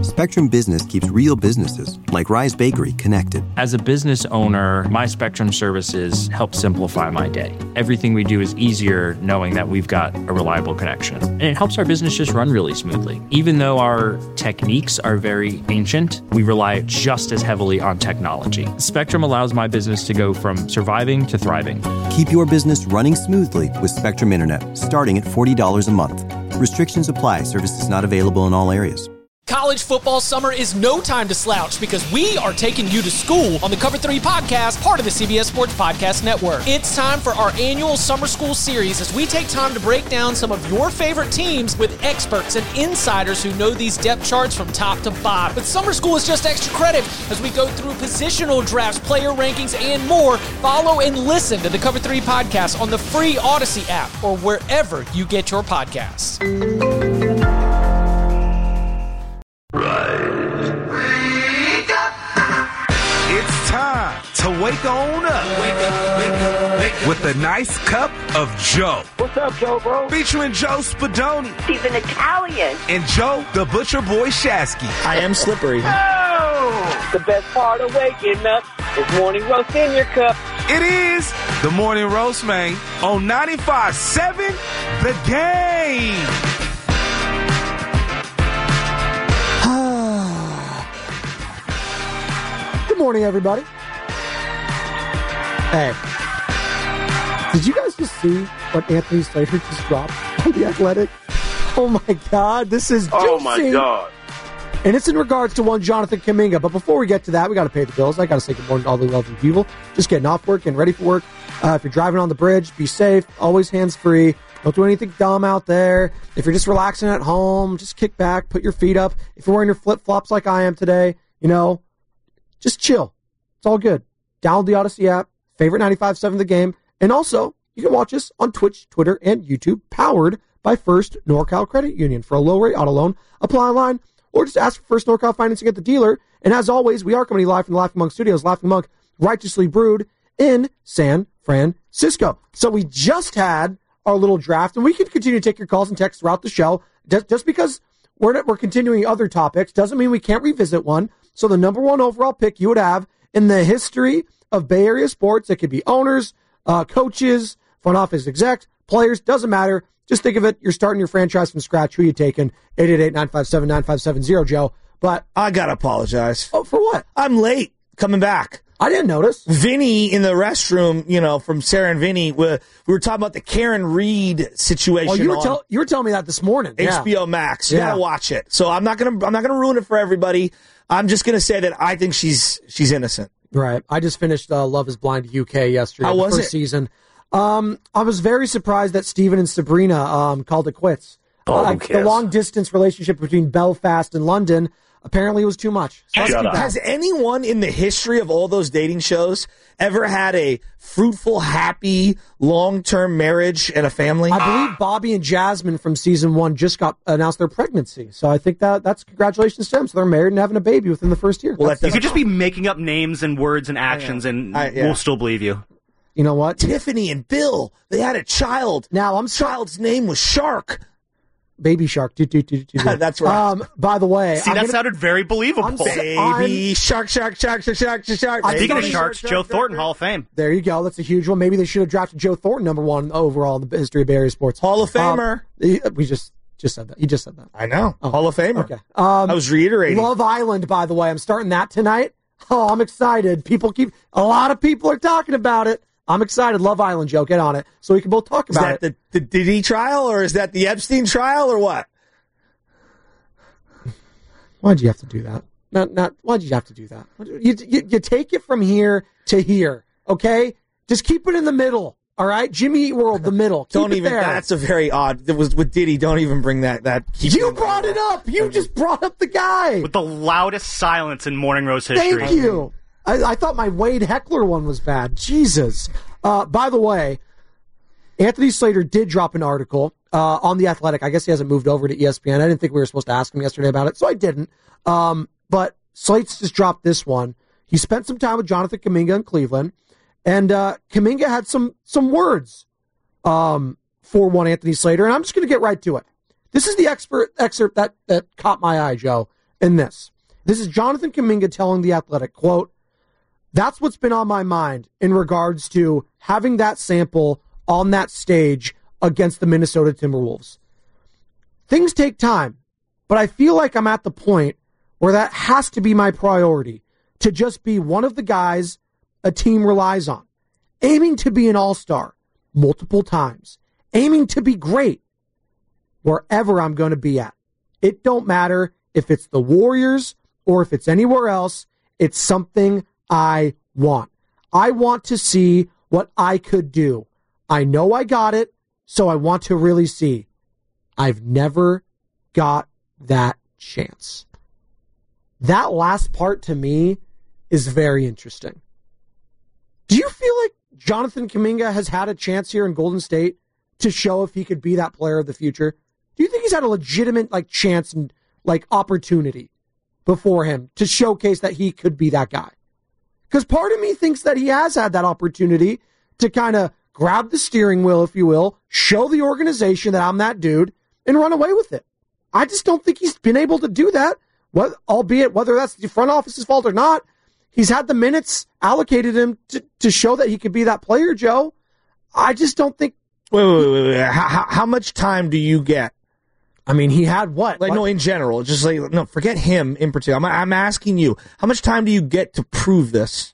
Spectrum Business keeps real businesses, like Rise Bakery, connected. As a business owner, my Spectrum services help simplify my day. Everything we do is easier knowing that we've got a reliable connection. And it helps our business just run really smoothly. Even though our techniques are very ancient, we rely just as heavily on technology. Spectrum allows my business to go from surviving to thriving. Keep your business running smoothly with Spectrum Internet, starting at $40 a month. Restrictions apply. Services not available in all areas. College football summer is no time to slouch because we are taking you to school on the Cover 3 podcast, part of the CBS Sports Podcast Network. It's time for our annual summer school series as we take time to break down some of your favorite teams with experts and insiders who know these depth charts from top to bottom. But summer school is just extra credit as we go through positional drafts, player rankings, and more. Follow and listen to the Cover 3 podcast on the free Odyssey app or wherever you get your podcasts. It's time to wake on up. Wake up. With a nice cup of Joe. What's up, Joe, bro? Featuring Joe Spadoni. He's an Italian. And Joe, the Butcher Boy Shasky. I am slippery. Oh! The best part of waking up is morning roast in your cup. It is the Morning Roast, man, on 95.7 The Game. Good morning, everybody. Hey, did you guys just see what Anthony Slater just dropped on The Athletic? Oh, my God. This is juicy. Oh, my God. And it's in regards to one Jonathan Kuminga. But before we get to that, we got to pay the bills. I got to say good morning to all the lovely people. Just getting off work and ready for work. If you're driving on the bridge, be safe. Always hands-free. Don't do anything dumb out there. If you're just relaxing at home, just kick back, put your feet up. If you're wearing your flip-flops like I am today, just chill. It's all good. Download the Odyssey app, favorite 95.7 The Game, and also you can watch us on Twitch, Twitter, and YouTube, powered by First NorCal Credit Union. For a low-rate auto loan, apply online, or just ask for First NorCal Financing at the dealer. And as always, we are coming live from the Laughing Monk Studios, Laughing Monk, righteously brewed in San Francisco. So we just had our little draft, and we can continue to take your calls and texts throughout the show. Just because we're continuing other topics doesn't mean we can't revisit one. So the number one overall pick you would have in the history of Bay Area sports, it could be owners, coaches, front office execs, players, doesn't matter. Just think of it, you're starting your franchise from scratch. Who you taking? 888-957-9570, Joe. But I got to apologize. Oh, for what? I'm late coming back. I didn't notice. Vinny in the restroom, from Sarah and Vinny, we were talking about the Karen Reed situation. Oh, you were telling me that this morning. HBO Max. You gotta watch it. So I'm not gonna ruin it for everybody. I'm just gonna say that I think she's innocent. Right. I just finished Love Is Blind UK yesterday. How was the first it? Season. I was very surprised that Steven and Sabrina called it quits. Who cares? The long distance relationship between Belfast and London apparently was too much. So Has anyone in the history of all those dating shows ever had a fruitful, happy, long-term marriage and a family? I believe Bobby and Jasmine from season 1 just got announced their pregnancy. So I think that's congratulations to them. So they're married and having a baby within the first year. Well, you could just be making up names and words and actions, and we'll still believe you. You know what? Tiffany and Bill, they had a child. Now child's name was Shark. Baby Shark. That's right. By the way, that sounded very believable. Baby Shark. Speaking of sharks, Joe Thornton, Hall of Fame. There you go. That's a huge one. Maybe they should have drafted Joe Thornton number 1 overall in the history of Bay Area sports. Hall of Famer. We just said that. He just said that. I know. Hall of Famer. Okay. I was reiterating. Love Island, by the way. I'm starting that tonight. Oh, I'm excited. A lot of people are talking about it. I'm excited. Love Island, Joe. Get on it so we can both talk about it. Is that the Diddy trial, or is that the Epstein trial, or what? Why'd you have to do that? Why'd you have to do that? You take it from here to here, okay? Just keep it in the middle, all right? Jimmy Eat World, the middle. Keep it there. That's a very odd. It was with Diddy. Don't even bring that. You brought it up. You just brought up the guy. With the loudest silence in Morning Roast history. Thank you. I thought my Wade Heckler one was bad. Jesus. By the way, Anthony Slater did drop an article on The Athletic. I guess he hasn't moved over to ESPN. I didn't think we were supposed to ask him yesterday about it, so I didn't. But Slate's just dropped this one. He spent some time with Jonathan Kuminga in Cleveland, and Kuminga had some words for one Anthony Slater, and I'm just going to get right to it. This is the excerpt that caught my eye, Joe. in this. This is Jonathan Kuminga telling The Athletic, quote, "That's what's been on my mind in regards to having that sample on that stage against the Minnesota Timberwolves. Things take time, but I feel like I'm at the point where that has to be my priority, to just be one of the guys a team relies on, aiming to be an all-star multiple times, aiming to be great wherever I'm going to be at. It don't matter if it's the Warriors or if it's anywhere else. It's something I want. I want to see what I could do. I know I got it, so I want to really see. I've never got that chance." That last part to me is very interesting. Do you feel like Jonathan Kuminga has had a chance here in Golden State to show if he could be that player of the future? Do you think he's had a legitimate chance and opportunity before him to showcase that he could be that guy? Because part of me thinks that he has had that opportunity to kind of grab the steering wheel, if you will, show the organization that I'm that dude, and run away with it. I just don't think he's been able to do that, albeit whether that's the front office's fault or not. He's had the minutes allocated him to show that he could be that player, Joe. I just don't think... Wait. How much time do you get? I mean, he had what? No, in general. Just no, forget him in particular. I'm asking you, how much time do you get to prove this?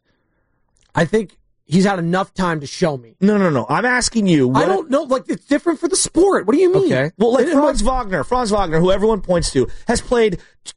I think he's had enough time to show me. No. I'm asking you. I don't know. It's different for the sport. What do you mean? Okay. Well, Franz Wagner, who everyone points to, has played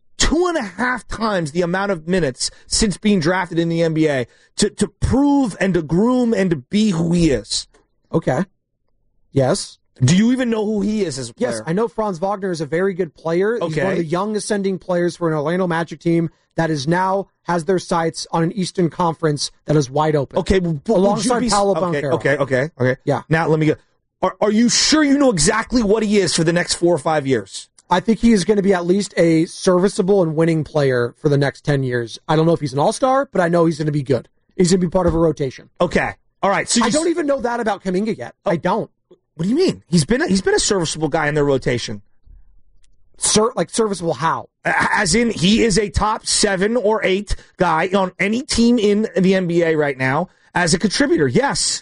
2.5 times the amount of minutes since being drafted in the NBA to prove and to groom and to be who he is. Okay. Yes. Do you even know who he is as a player? Yes, I know Franz Wagner is a very good player. Okay. He's one of the young ascending players for an Orlando Magic team that is now has their sights on an Eastern Conference that is wide open. Okay, alongside Paolo Banchero. Okay. Yeah. Now let me go. Are you sure you know exactly what he is for the next 4 or 5 years? I think he is going to be at least a serviceable and winning player for the next 10 years. I don't know if he's an all-star, but I know he's going to be good. He's going to be part of a rotation. Okay. All right. So I don't even know that about Kuminga yet. I don't. What do you mean? He's been a serviceable guy in their rotation. Serviceable how? As in, he is a top 7 or 8 guy on any team in the NBA right now as a contributor. Yes.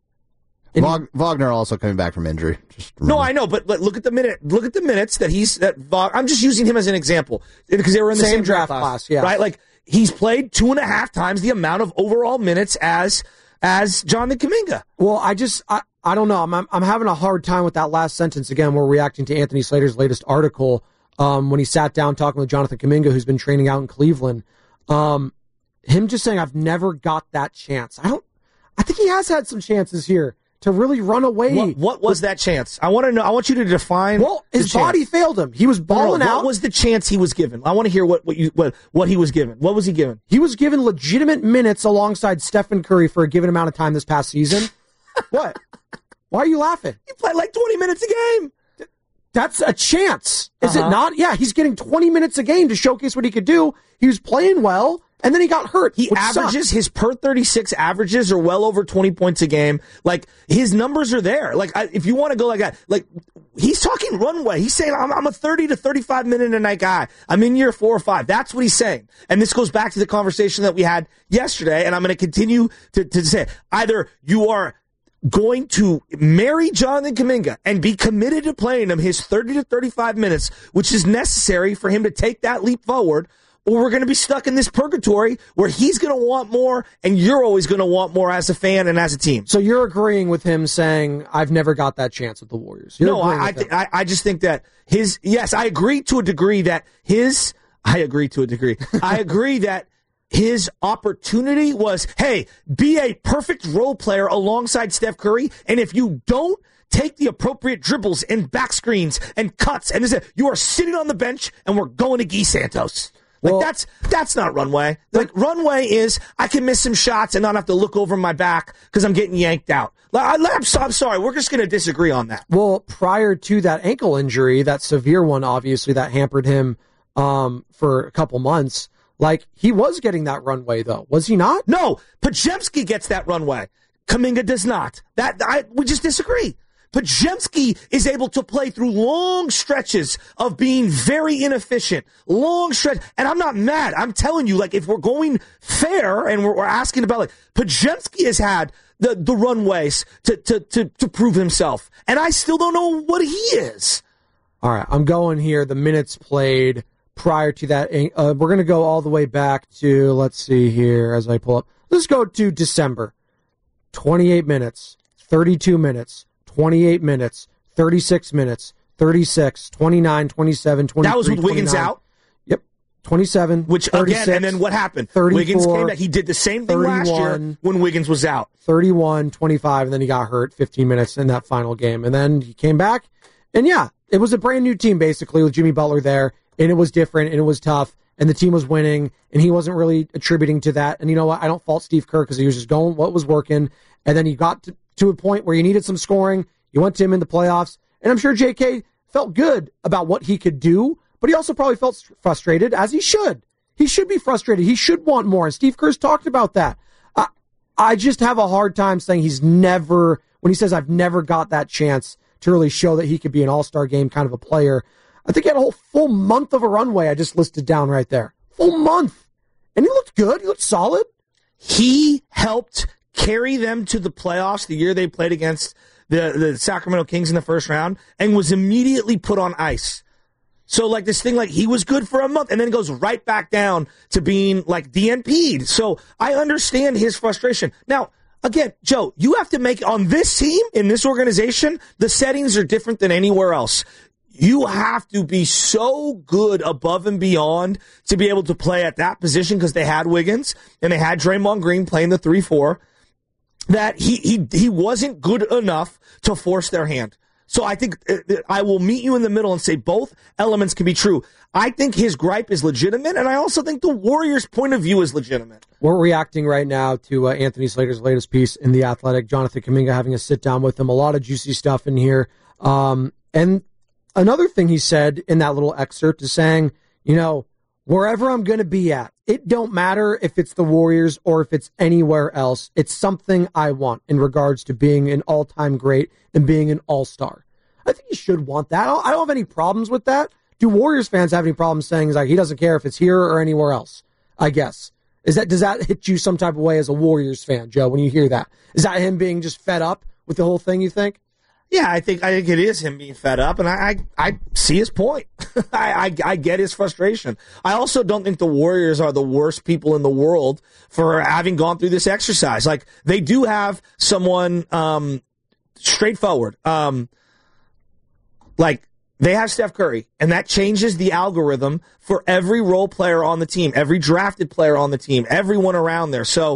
Wagner also coming back from injury. No, I know, but look at the minutes that I'm just using him as an example because they were in the same draft class. Yeah. Right? He's played 2.5 times the amount of overall minutes as Jonathan Kuminga. Well, I don't know. I'm having a hard time with that last sentence. Again, we're reacting to Anthony Slater's latest article when he sat down talking with Jonathan Kuminga, who's been training out in Cleveland. Him just saying, "I've never got that chance." I think he has had some chances here to really run away. What was that chance? I want to know. I want you to define. Well, his body failed him. He was balling out. What was the chance he was given? I want to hear what he was given. What was he given? He was given legitimate minutes alongside Stephen Curry for a given amount of time this past season. What? Why are you laughing? He played 20 minutes a game. That's a chance, is it not? Yeah, he's getting 20 minutes a game to showcase what he could do. He was playing well, and then he got hurt. He averages, his per 36 averages are well over 20 points a game. His numbers are there. If you want to go like that, he's talking runway. He's saying, I'm a 30 to 35 minute a night guy. I'm in year 4 or 5. That's what he's saying. And this goes back to the conversation that we had yesterday, and I'm going to continue to say it. Either you are going to marry Jonathan Kuminga and be committed to playing him his 30 to 35 minutes, which is necessary for him to take that leap forward, or we're going to be stuck in this purgatory where he's going to want more and you're always going to want more as a fan and as a team. So you're agreeing with him saying, "I've never got that chance with the Warriors." I just think that I agree to a degree that I agree that his opportunity was, hey, be a perfect role player alongside Steph Curry, and if you don't take the appropriate dribbles and back screens and cuts, and you are sitting on the bench, and we're going to Guy Santos. That's not runway. Runway is I can miss some shots and not have to look over my back because I'm getting yanked out. I'm sorry. We're just going to disagree on that. Well, prior to that ankle injury, that severe one, obviously, that hampered him for a couple months, he was getting that runway, though. Was he not? No. Podziemski gets that runway. Kuminga does not. We just disagree. Podziemski is able to play through long stretches of being very inefficient. Long stretch. And I'm not mad. I'm telling you, like, if we're going fair and we're asking about, like, Podziemski has had the runways to prove himself. And I still don't know what he is. All right, I'm going here. The minutes played prior to that. We're going to go all the way back to, let's see here as I pull up. Let's go to December. 28 minutes, 32 minutes, 28 minutes, 36 minutes, 36, 29, 27, 23, that was with Wiggins 29. Out? Yep. 27, which 36, again, and then what happened? 34, Wiggins came back. He did the same thing 31, last year when Wiggins was out. 31, 25, and then he got hurt 15 minutes in that final game. And then he came back, and yeah, it was a brand new team basically with Jimmy Butler there, and it was different, and it was tough, and the team was winning, and he wasn't really attributing to that. And you know what? I don't fault Steve Kerr because he was just going what was working, and then he got to a point where you needed some scoring. You went to him in the playoffs, and I'm sure JK felt good about what he could do, but he also probably felt frustrated, as he should. He should be frustrated. He should want more, and Steve Kerr's talked about that. I just have a hard time saying when he says I've never got that chance to really show that he could be an all-star game kind of a player. I think he had a whole full month of a runway I just listed down right there. Full month. And he looked good. He looked solid. He helped carry them to the playoffs the year they played against the Sacramento Kings in the first round and was immediately put on ice. So, like, this thing, like, he was good for a month and then goes right back down to being, like, DNP'd. So I understand his frustration. Now, again, Joe, you have to make, on this team, in this organization, the settings are different than anywhere else. You have to be so good above and beyond to be able to play at that position because they had Wiggins and they had Draymond Green playing the 3-4, that he wasn't good enough to force their hand. So I think I will meet you in the middle and say both elements can be true. I think his gripe is legitimate, and I also think the Warriors' point of view is legitimate. We're reacting right now to Anthony Slater's latest piece in The Athletic. Jonathan Kuminga having a sit-down with him. A lot of juicy stuff in here. And another thing he said in that little excerpt is saying, you know, wherever I'm going to be at, it don't matter if it's the Warriors or if it's anywhere else. It's something I want in regards to being an all-time great and being an all-star. I think he should want that. I don't have any problems with that. Do Warriors fans have any problems saying like he doesn't care if it's here or anywhere else? I guess. Does that hit you some type of way as a Warriors fan, Joe, when you hear that? Is that him being just fed up with the whole thing, you think? Yeah, I think it is him being fed up, and I see his point. I get his frustration. I also don't think the Warriors are the worst people in the world for having gone through this exercise. Like, they do have someone straightforward. Like, they have Steph Curry, and that changes the algorithm for every role player on the team, every drafted player on the team, everyone around there. So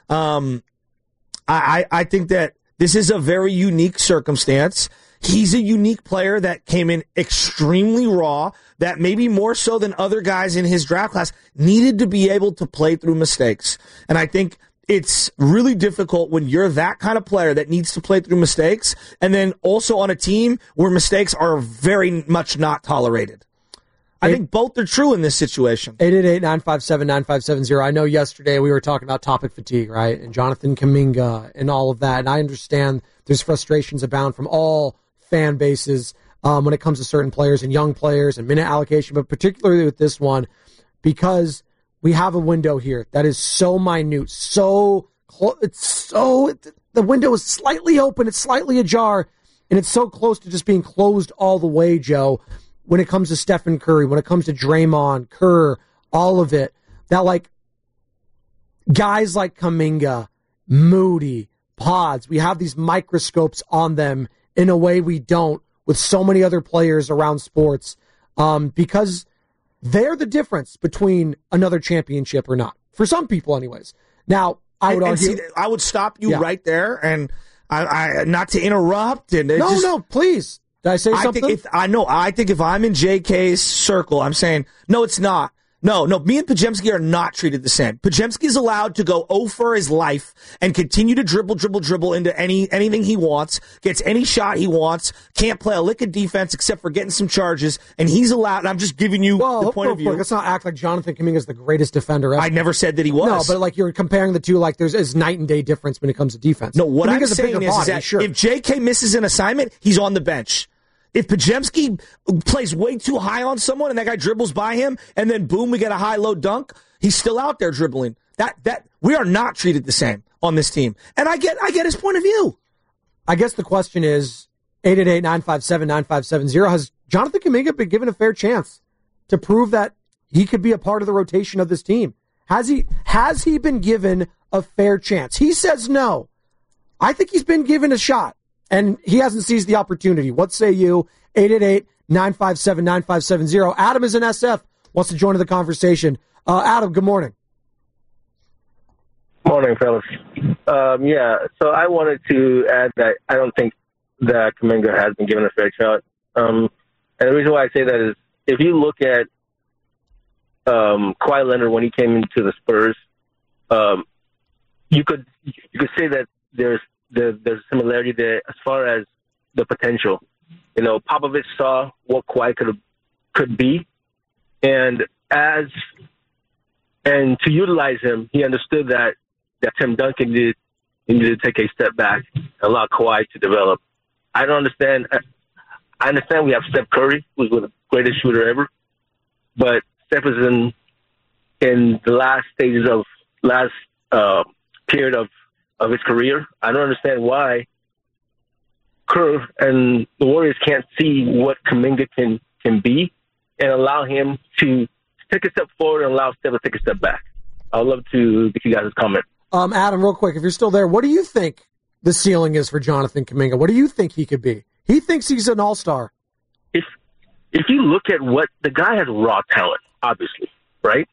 I think that this is a very unique circumstance. He's a unique player that came in extremely raw, that maybe more so than other guys in his draft class needed to be able to play through mistakes. And I think it's really difficult when you're that kind of player that needs to play through mistakes, and then also on a team where mistakes are very much not tolerated. I think both are true in this situation. 888-957-9570. I know yesterday we were talking about topic fatigue, right? And Jonathan Kuminga and all of that. And I understand there's frustrations abound from all fan bases when it comes to certain players and young players and minute allocation, but particularly with this one, because we have a window here that is so minute, so the window is slightly open, it's slightly ajar, and it's so close to just being closed all the way, Joe. When it comes to Stephen Curry, when it comes to Draymond, Kerr, all of it, that like guys like Kuminga, Moody, Pods, we have these microscopes on them in a way we don't with so many other players around sports because they're the difference between another championship or not. For some people anyways. Now, I would argue... I would stop you right there, and I not to interrupt. And no, please. Did I say something? I think if I'm in JK's circle, I'm saying, no, it's not. No, me and Podziemski are not treated the same. Podziemski is allowed to go 0 for his life and continue to dribble into anything he wants, gets any shot he wants, can't play a lick of defense except for getting some charges, and he's allowed, and I'm just giving you the point of view. Let's not act like Jonathan Kuminga is the greatest defender ever. I never said that he was. No, but like you're comparing the two, like there's night and day difference when it comes to defense. No, what I'm saying is that if JK misses an assignment, he's on the bench. If Podziemski plays way too high on someone and that guy dribbles by him and then boom, we get a high-low dunk, he's still out there dribbling. That we are not treated the same on this team. And I get his point of view. I guess the question is 888-957-9570. Has Jonathan Kuminga been given a fair chance to prove that he could be a part of the rotation of this team? Has he been given a fair chance? He says no. I think he's been given a shot. And he hasn't seized the opportunity. What say you? 888-957-9570. Adam is in SF, wants to join the conversation. Adam, good morning. Morning, fellas. So I wanted to add that I don't think that Kuminga has been given a fair shot. And the reason why I say that is if you look at Kawhi Leonard when he came into the Spurs, you could say that there's a similarity there as far as the potential. You know, Popovich saw what Kawhi could be, and to utilize him, he understood that Tim Duncan needed to take a step back and allow Kawhi to develop. I don't understand. I understand we have Steph Curry, who's the greatest shooter ever, but Steph is in the last stages of period of his career. I don't understand why Kerr and the Warriors can't see what Kuminga can be and allow him to take a step forward and allow Steph to take a step back. I would love to get you guys' comment. Adam, real quick, if you're still there, what do you think the ceiling is for Jonathan Kuminga? What do you think he could be? He thinks he's an all-star. If you look at what the guy has, raw talent, obviously, right?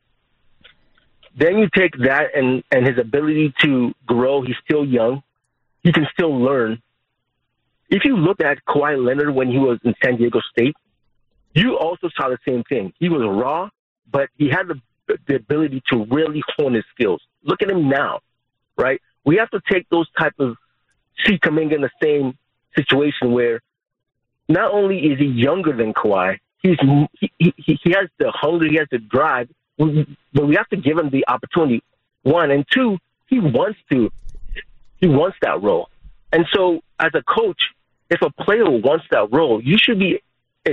Then you take that and his ability to grow. He's still young. He can still learn. If you look at Kawhi Leonard when he was in San Diego State, you also saw the same thing. He was raw, but he had the ability to really hone his skills. Look at him now, right? We have to take those type of see Kuminga in the same situation where not only is he younger than Kawhi, he has the hunger, he has the drive, but we have to give him the opportunity, one. And two, he wants that role. And so as a coach, if a player wants that role, it should be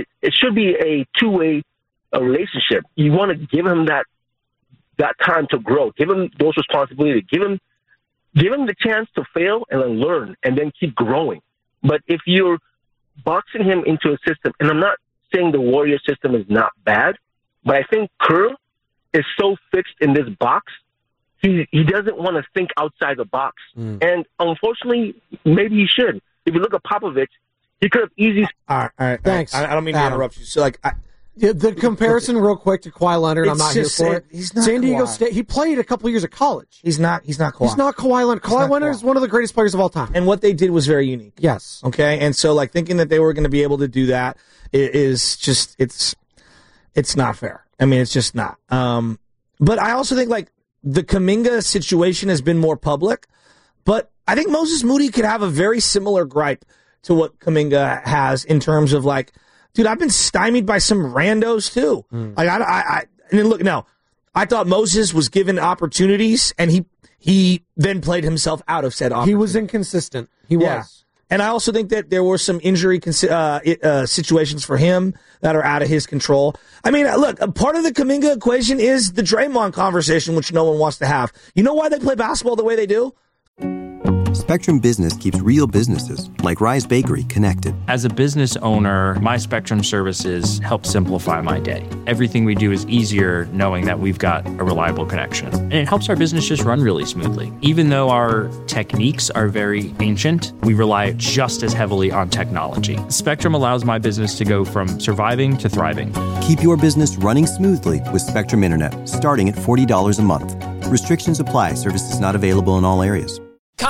a two-way relationship. You want to give him that time to grow, give him those responsibilities, give him the chance to fail and then learn and then keep growing. But if you're boxing him into a system, and I'm not saying the Warrior system is not bad, but I think Kerr is so fixed in this box, he doesn't want to think outside the box. And unfortunately, maybe he should. If you look at Popovich, he could have easily... All right. Thanks. I don't mean to interrupt you. So, the comparison real quick to Kawhi Leonard, I'm not here for it. He's not San Diego Kawhi. State, he played a couple years of college. He's not Kawhi. He's not Kawhi Leonard. Kawhi Leonard is one of the greatest players of all time. And what they did was very unique. Yes. Okay? And so, thinking that they were going to be able to do that is just, it's not fair. I mean, it's just not. But I also think, the Kuminga situation has been more public, but I think Moses Moody could have a very similar gripe to what Kuminga has in terms of dude, I've been stymied by some randos too. And then look now, I thought Moses was given opportunities and he then played himself out of said opportunities. He was inconsistent. He was. And I also think that there were some injury situations for him that are out of his control. I mean, look, a part of the Kuminga equation is the Draymond conversation, which no one wants to have. You know why they play basketball the way they do? Spectrum Business keeps real businesses, like Rise Bakery, connected. As a business owner, my Spectrum services help simplify my day. Everything we do is easier knowing that we've got a reliable connection. And it helps our business just run really smoothly. Even though our techniques are very ancient, we rely just as heavily on technology. Spectrum allows my business to go from surviving to thriving. Keep your business running smoothly with Spectrum Internet, starting at $40 a month. Restrictions apply. Services not available in all areas. College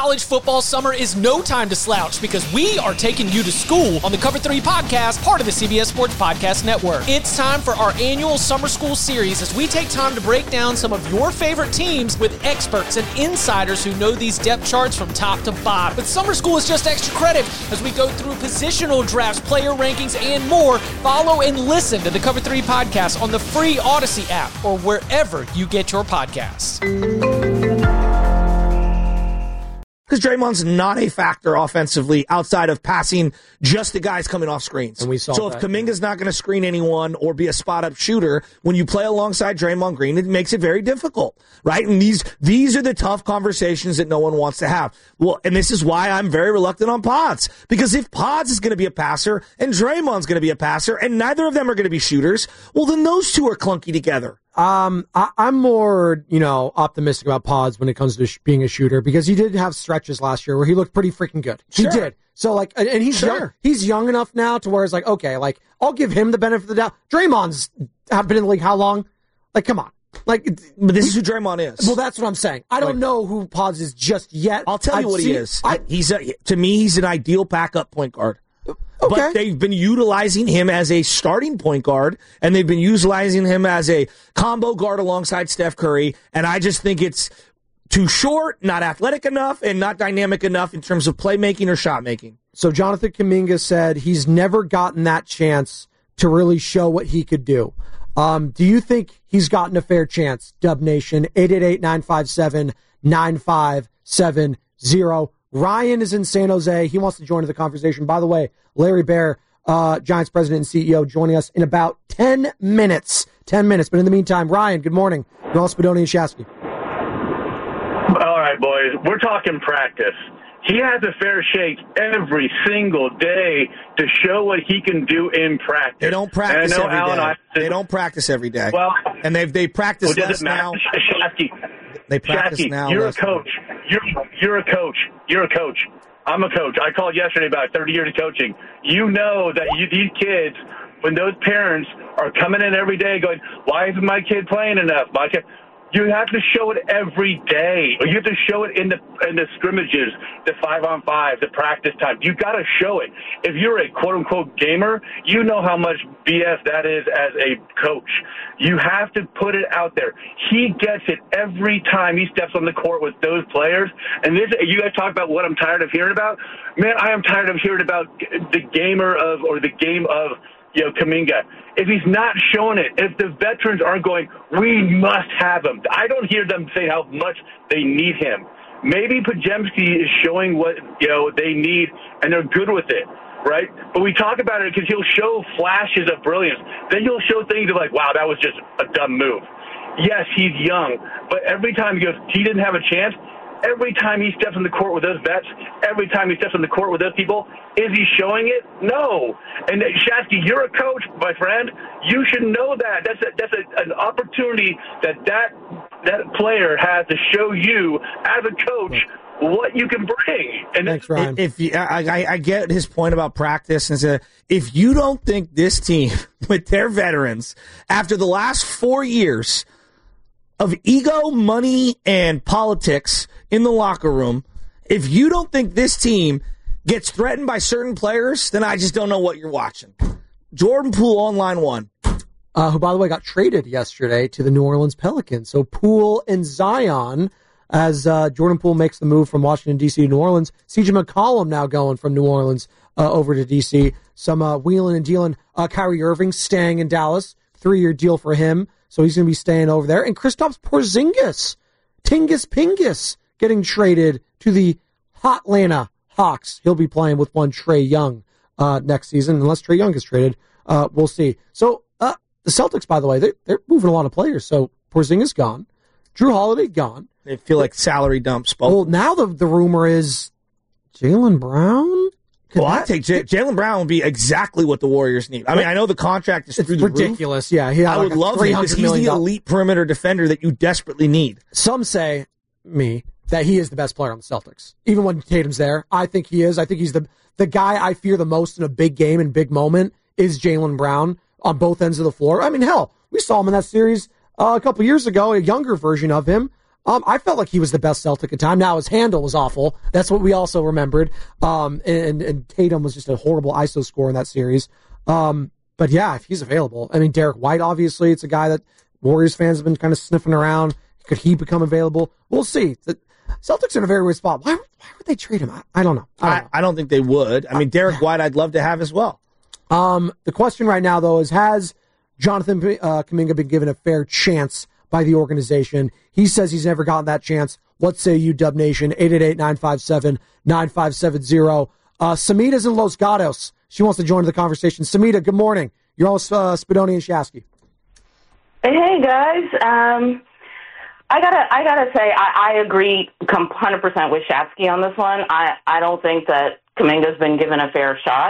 College football summer is no time to slouch because we are taking you to school on the Cover 3 podcast, part of the CBS Sports Podcast Network. It's time for our annual summer school series as we take time to break down some of your favorite teams with experts and insiders who know these depth charts from top to bottom. But summer school is just extra credit as we go through positional drafts, player rankings, and more. Follow and listen to the Cover 3 podcast on the free Odyssey app or wherever you get your podcasts. Because Draymond's not a factor offensively outside of passing just the guys coming off screens. And we saw so that. If Kuminga's not going to screen anyone or be a spot-up shooter, when you play alongside Draymond Green, it makes it very difficult, right? And these are the tough conversations that no one wants to have. Well, and this is why I'm very reluctant on Pods. Because if Pods is going to be a passer and Draymond's going to be a passer and neither of them are going to be shooters, well, then those two are clunky together. I'm more, optimistic about Pods when it comes to being a shooter because he did have stretches last year where he looked pretty freaking good. Sure. He did. So and he's young. He's young enough now to where it's okay, I'll give him the benefit of the doubt. Draymond's been in the league how long? Come on. But this is who Draymond is. Well, that's what I'm saying. I don't know who Pods is just yet. I'll tell you what he is. To me, he's an ideal backup point guard. Okay. But they've been utilizing him as a starting point guard, and they've been utilizing him as a combo guard alongside Steph Curry, and I just think it's too short, not athletic enough, and not dynamic enough in terms of playmaking or shot making. So Jonathan Kuminga said he's never gotten that chance to really show what he could do. Do you think he's gotten a fair chance? Dub Nation, 888-957-9570. Ryan is in San Jose. He wants to join the conversation. By the way, Larry Baer, Giants president and CEO, joining us in about 10 minutes. 10 minutes. But in the meantime, Ryan, good morning. Noel Spadoni and Shasky. All right, boys. We're talking practice. He has a fair shake every single day to show what he can do in practice. They don't practice every day. They don't practice every day. Well, and they practice less now. Shasky, they practice now. You're a coach. You're a coach. You're a coach. I'm a coach. I called yesterday about 30 years of coaching. You know that these kids, when those parents are coming in every day going, why isn't my kid playing enough? You have to show it every day. Or you have to show it in the scrimmages, the 5-on-5, the practice time. You got to show it. If you're a quote-unquote gamer, you know how much BS that is as a coach. You have to put it out there. He gets it every time he steps on the court with those players. And you guys talk about what I'm tired of hearing about. Man, I am tired of hearing about the game of Kuminga. If he's not showing it, if the veterans aren't going, we must have him. I don't hear them say how much they need him. Maybe Podziemski is showing what they need, and they're good with it, right? But we talk about it because he'll show flashes of brilliance. Then he'll show things of wow, that was just a dumb move. Yes, he's young, but every time he didn't have a chance. Every time he steps on the court with those vets, every time he steps on the court with those people, is he showing it? No. And Shasky, you're a coach, my friend. You should know that. That's an opportunity that player has to show you as a coach what you can bring. And thanks, Ryan. I get his point about practice. And if you don't think this team, with their veterans, after the last 4 years of ego, money, and politics in the locker room, if you don't think this team gets threatened by certain players, then I just don't know what you're watching. Jordan Poole on line one. Who, by the way, got traded yesterday to the New Orleans Pelicans. So Poole and Zion, as Jordan Poole makes the move from Washington, D.C. to New Orleans. CJ McCollum now going from New Orleans over to D.C. Some wheeling and dealing. Kyrie Irving staying in Dallas. 3-year deal for him. So he's going to be staying over there. And Kristaps Porzingis, Tingus Pingus, getting traded to the Hotlanta Hawks. He'll be playing with one Trae Young next season. Unless Trae Young gets traded, we'll see. So the Celtics, by the way, they're moving a lot of players. So Porzingis gone. Drew Holiday gone. They feel like salary dumps. Well, now the rumor is Jaylen Brown? I take Jaylen Brown would be exactly what the Warriors need. I mean, I know the contract is through the ridiculous. Roof. Yeah, I would love him because he's the elite perimeter defender that you desperately need. Some say that he is the best player on the Celtics. Even when Tatum's there, I think he is. I think he's the guy I fear the most in a big game and big moment is Jaylen Brown on both ends of the floor. I mean, hell, we saw him in that series a couple years ago, a younger version of him. I felt like he was the best Celtic at time. Now his handle was awful. That's what we also remembered. And Tatum was just a horrible ISO scorer in that series. But yeah, if he's available. I mean, Derek White, obviously, it's a guy that Warriors fans have been kind of sniffing around. Could he become available? We'll see. The Celtics are in a very weird spot. Why would they trade him? I don't know. I don't think they would. I mean, Derek White, I'd love to have as well. The question right now, though, is has Jonathan Kuminga been given a fair chance by the organization? He says he's never gotten that chance. What say you, Dub Nation? 888-957-9570. Samita's in Los Gatos. She wants to join the conversation. Samita, good morning. You're all Spadoni and Shasky. Hey, guys. I gotta say, I agree 100% with Shasky on this one. I don't think that Kuminga's been given a fair shot.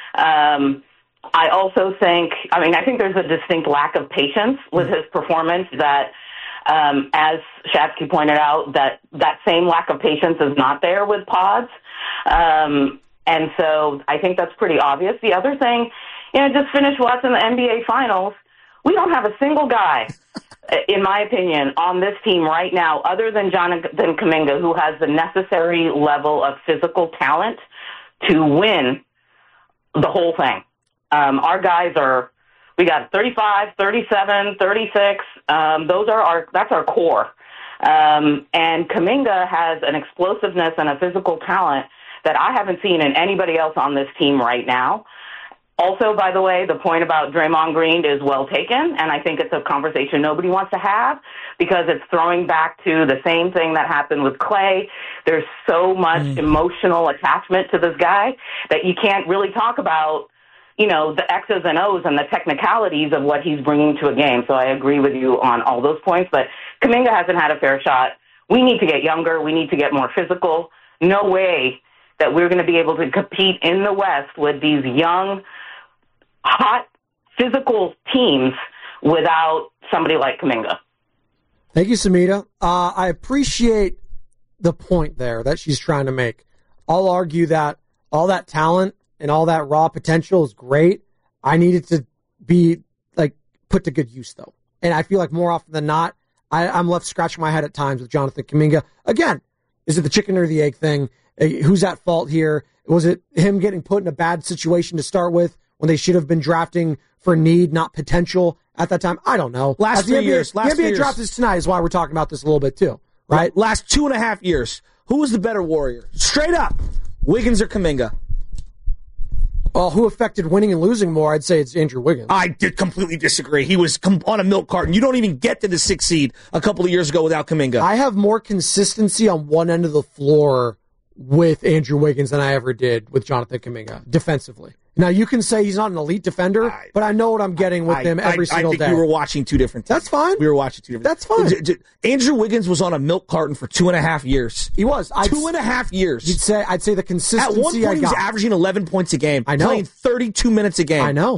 I also think, I think there's a distinct lack of patience with his performance that, as Shasky pointed out, that same lack of patience is not there with Pods. And so I think that's pretty obvious. The other thing, just finished watching the NBA Finals. We don't have a single guy, in my opinion, on this team right now, other than Jonathan Kuminga, who has the necessary level of physical talent to win the whole thing. Our guys we got 35, 37, 36. That's our core. And Kuminga has an explosiveness and a physical talent that I haven't seen in anybody else on this team right now. Also, by the way, the point about Draymond Green is well taken, and I think it's a conversation nobody wants to have because it's throwing back to the same thing that happened with Clay. There's so much emotional attachment to this guy that you can't really talk about, the X's and O's and the technicalities of what he's bringing to a game. So I agree with you on all those points, but Kuminga hasn't had a fair shot. We need to get younger. We need to get more physical. No way that we're going to be able to compete in the West with these young, hot, physical teams without somebody like Kuminga. Thank you, Samita. I appreciate the point there that she's trying to make. I'll argue that all that talent and all that raw potential is great. I need it to be put to good use, though. And I feel like more often than not, I'm left scratching my head at times with Jonathan Kuminga. Again, is it the chicken or the egg thing? Who's at fault here? Was it him getting put in a bad situation to start with when they should have been drafting for need, not potential at that time? I don't know. Last 3 years. The NBA draft is tonight is why we're talking about this a little bit too, right? Last 2.5 years. Who was the better Warrior? Straight up. Wiggins or Kuminga? Well, who affected winning and losing more? I'd say it's Andrew Wiggins. I did completely disagree. He was on a milk carton. You don't even get to the 6th seed a couple of years ago without Kuminga. I have more consistency on one end of the floor with Andrew Wiggins than I ever did with Jonathan Kuminga defensively. Now, you can say he's not an elite defender, but I know what I'm getting with him every single day. I think we were watching two different teams. That's fine. We were watching two different teams. That's fine. Andrew Wiggins was on a milk carton for 2.5 years. He was. 2.5 years. I'd say the consistency. At one point, he was averaging 11 points a game. I know. Playing 32 minutes a game. I know.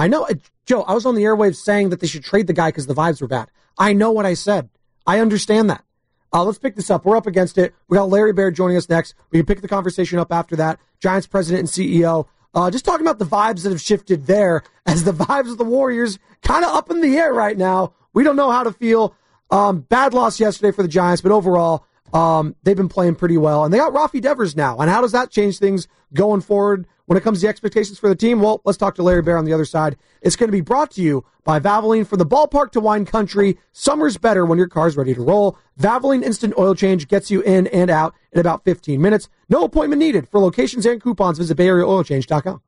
Joe, I was on the airwaves saying that they should trade the guy because the vibes were bad. I know what I said. I understand that. Let's pick this up. We're up against it. We got Larry Baird joining us next. We can pick the conversation up after that. Giants president and CEO. Just talking about the vibes that have shifted there as the vibes of the Warriors kind of up in the air right now. We don't know how to feel. Bad loss yesterday for the Giants, but overall, they've been playing pretty well. And they got Rafi Devers now. And how does that change things going forward when it comes to the expectations for the team? Well, let's talk to Larry Baird on the other side. It's going to be brought to you by Valvoline. For the ballpark to wine country, summer's better when your car's ready to roll. Valvoline Instant Oil Change gets you in and out in about 15 minutes. No appointment needed. For locations and coupons, visit BayAreaOilChange.com.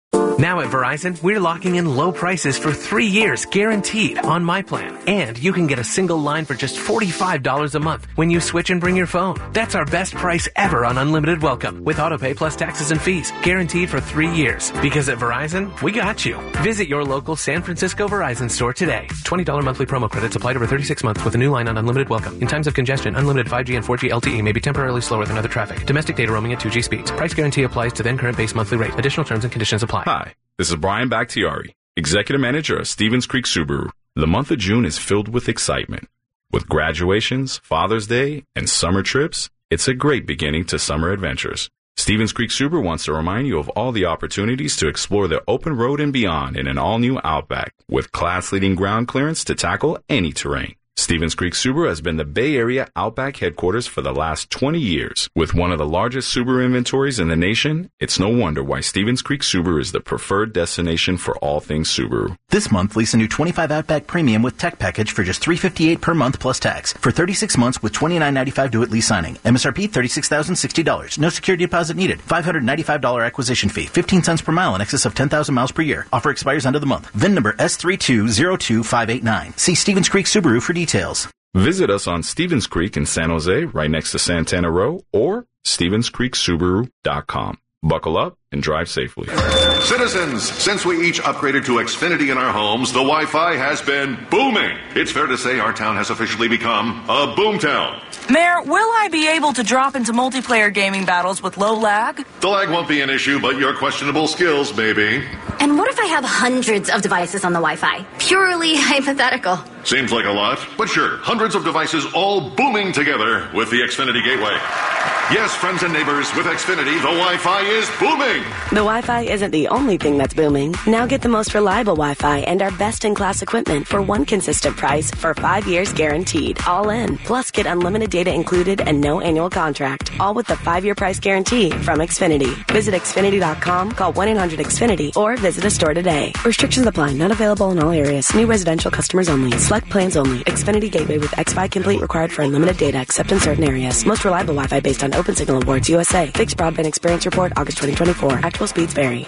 Now at Verizon, we're locking in low prices for 3 years, guaranteed, on my plan. And you can get a single line for just $45 a month when you switch and bring your phone. That's our best price ever on unlimited welcome, with autopay plus taxes and fees, guaranteed for 3 years. Because at Verizon, we got you. Visit your local San Francisco Verizon store today. $20 monthly promo credits applied over 36 months with a new line on unlimited welcome. In times of congestion, unlimited 5G and 4G LTE may be temporarily slower than other traffic. Domestic data roaming at 2G speeds. Price guarantee applies to then current base monthly rate. Additional terms and conditions apply. Hi, this is Brian Bakhtiari, Executive Manager of Stevens Creek Subaru. The month of June is filled with excitement. With graduations, Father's Day, and summer trips, it's a great beginning to summer adventures. Stevens Creek Subaru wants to remind you of all the opportunities to explore the open road and beyond in an all-new Outback with class-leading ground clearance to tackle any terrain. Stevens Creek Subaru has been the Bay Area Outback headquarters for the last 20 years. With one of the largest Subaru inventories in the nation, it's no wonder why Stevens Creek Subaru is the preferred destination for all things Subaru. This month, lease a new 25 Outback Premium with Tech Package for just $358 per month plus tax for 36 months with $29.95 due at lease signing. MSRP $36,060. No security deposit needed. $595 acquisition fee. 15 cents per mile in excess of 10,000 miles per year. Offer expires end of the month. VIN number S3202589. See Stevens Creek Subaru for details. Visit us on Stevens Creek in San Jose, right next to Santana Row, or StevensCreekSubaru.com. Buckle up and drive safely. Citizens, since we each upgraded to Xfinity in our homes, the Wi-Fi has been booming. It's fair to say our town has officially become a boomtown. Mayor, will I be able to drop into multiplayer gaming battles with low lag? The lag won't be an issue, but your questionable skills may be. And what if I have hundreds of devices on the Wi-Fi? Purely hypothetical. Seems like a lot, but sure, hundreds of devices all booming together with the Xfinity Gateway. Yes, friends and neighbors, with Xfinity, the Wi-Fi is booming. The Wi-Fi isn't the only thing that's booming. Now get the most reliable Wi-Fi and our best-in-class equipment for one consistent price for 5 years guaranteed. All in. Plus, get unlimited data included and no annual contract. All with the 5-year price guarantee from Xfinity. Visit Xfinity.com, call 1-800-XFINITY, or visit a store today. Restrictions apply. Not available in all areas. New residential customers only. Select plans only. Xfinity Gateway with XFi Complete required for unlimited data except in certain areas. Most reliable Wi-Fi based on Open Signal Awards USA. Fixed Broadband Experience Report, August 2024. Actual speeds vary.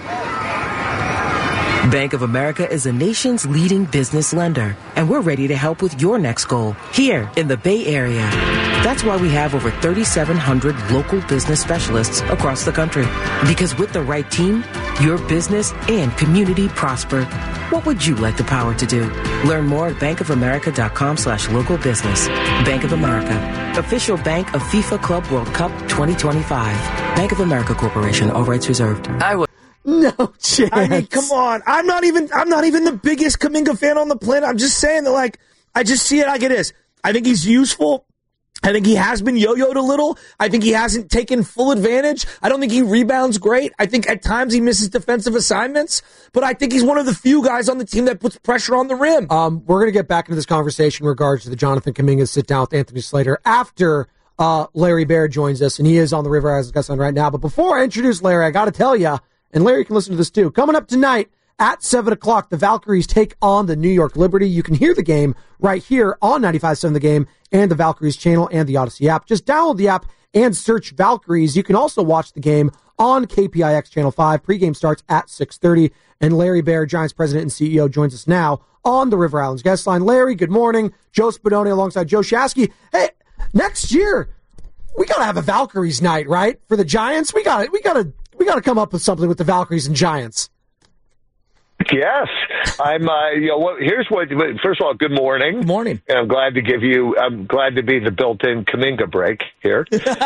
Bank of America is the nation's leading business lender, and we're ready to help with your next goal here in the Bay Area. That's why we have over 3,700 local business specialists across the country. Because with the right team, your business and community prosper. What would you like the power to do? Learn more at bankofamerica.com/local business. Bank of America, official bank of FIFA Club World Cup 2025. Bank of America Corporation, all rights reserved. No chance. I mean, come on. I'm not even the biggest Kuminga fan on the planet. I'm just saying that, like, I just see it like it is. I think he's useful. I think he has been yo-yoed a little. I think he hasn't taken full advantage. I don't think he rebounds great. I think at times he misses defensive assignments, but I think he's one of the few guys on the team that puts pressure on the rim. We're going to get back into this conversation in regards to the Jonathan Kuminga sit down with Anthony Slater after Larry Baird joins us, and he is on the River Islands guest line right now. But before I introduce Larry, I got to tell you, and Larry can listen to this too, coming up tonight at 7 o'clock, the Valkyries take on the New York Liberty. You can hear the game right here on 95.7 The Game and the Valkyries channel and the Odyssey app. Just download the app and search Valkyries. You can also watch the game on KPIX Channel 5. Pregame starts at 6:30. And Larry Baird, Giants president and CEO, joins us now on the River Islands guest line. Larry, good morning. Joe Spadoni alongside Joe Shasky. Hey, next year, we got to have a Valkyries night, right? For the Giants, we got to come up with something with the Valkyries and Giants. Yes, I'm. Here's what. First of all, good morning. Good morning. And I'm glad to be the built-in Kuminga break here.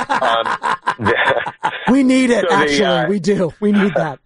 We need it. So we do. We need that.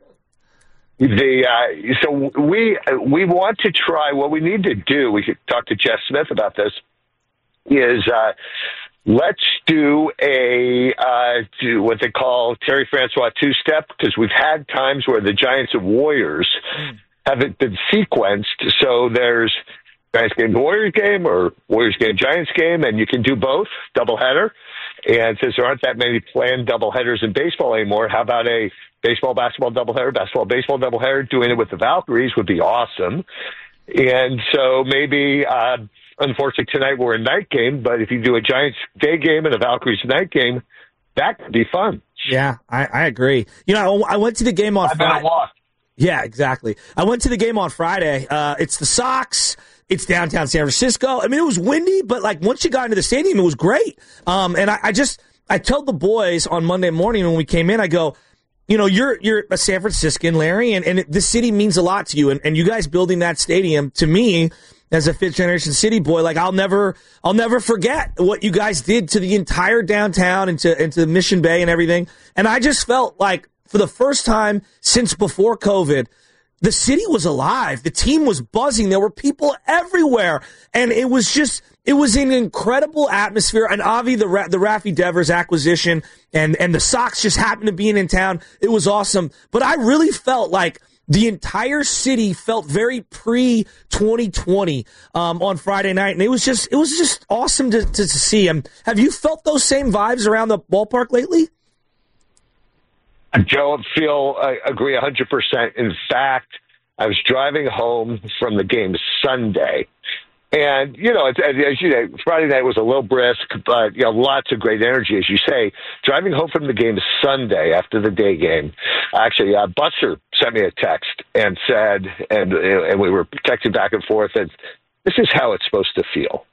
So we want to try. What we need to do. We could talk to Jeff Smith about this. Is let's do what they call Terry Francois two-step, because we've had times where the Giants and Warriors haven't been sequenced. So there's Giants game, Warriors game, or Warriors game, Giants game, and you can do both, doubleheader. And since there aren't that many planned doubleheaders in baseball anymore, how about a baseball, basketball doubleheader, basketball, baseball doubleheader? Doing it with the Valkyries would be awesome. And so maybe unfortunately, tonight we're a night game, but if you do a Giants day game and a Valkyries night game, that could be fun. Yeah, I agree. You know, I went to the game on Friday. Yeah, exactly. I went to the game on Friday. It's the Sox. It's downtown San Francisco. I mean, it was windy, but like once you got into the stadium, it was great. And I told the boys on Monday morning when we came in, I go, you know, you're a San Franciscan, Larry, and this city means a lot to you. And you guys building that stadium, to me, as a fifth generation city boy, like I'll never forget what you guys did to the entire downtown and to Mission Bay and everything. And I just felt like for the first time since before COVID, the city was alive. The team was buzzing. There were people everywhere. And it was an incredible atmosphere. And Avi, the Rafi Devers acquisition and the Sox just happened to be in town. It was awesome. But I really felt like the entire city felt very pre-2020 on Friday night, and it was just awesome to see. Have you felt those same vibes around the ballpark lately? Joe, I agree 100%. In fact, I was driving home from the game Sunday, and, as you know, Friday night was a little brisk, but, lots of great energy, as you say. Driving home from the game Sunday after the day game, actually, Buster sent me a text and said, and we were texting back and forth, that this is how it's supposed to feel.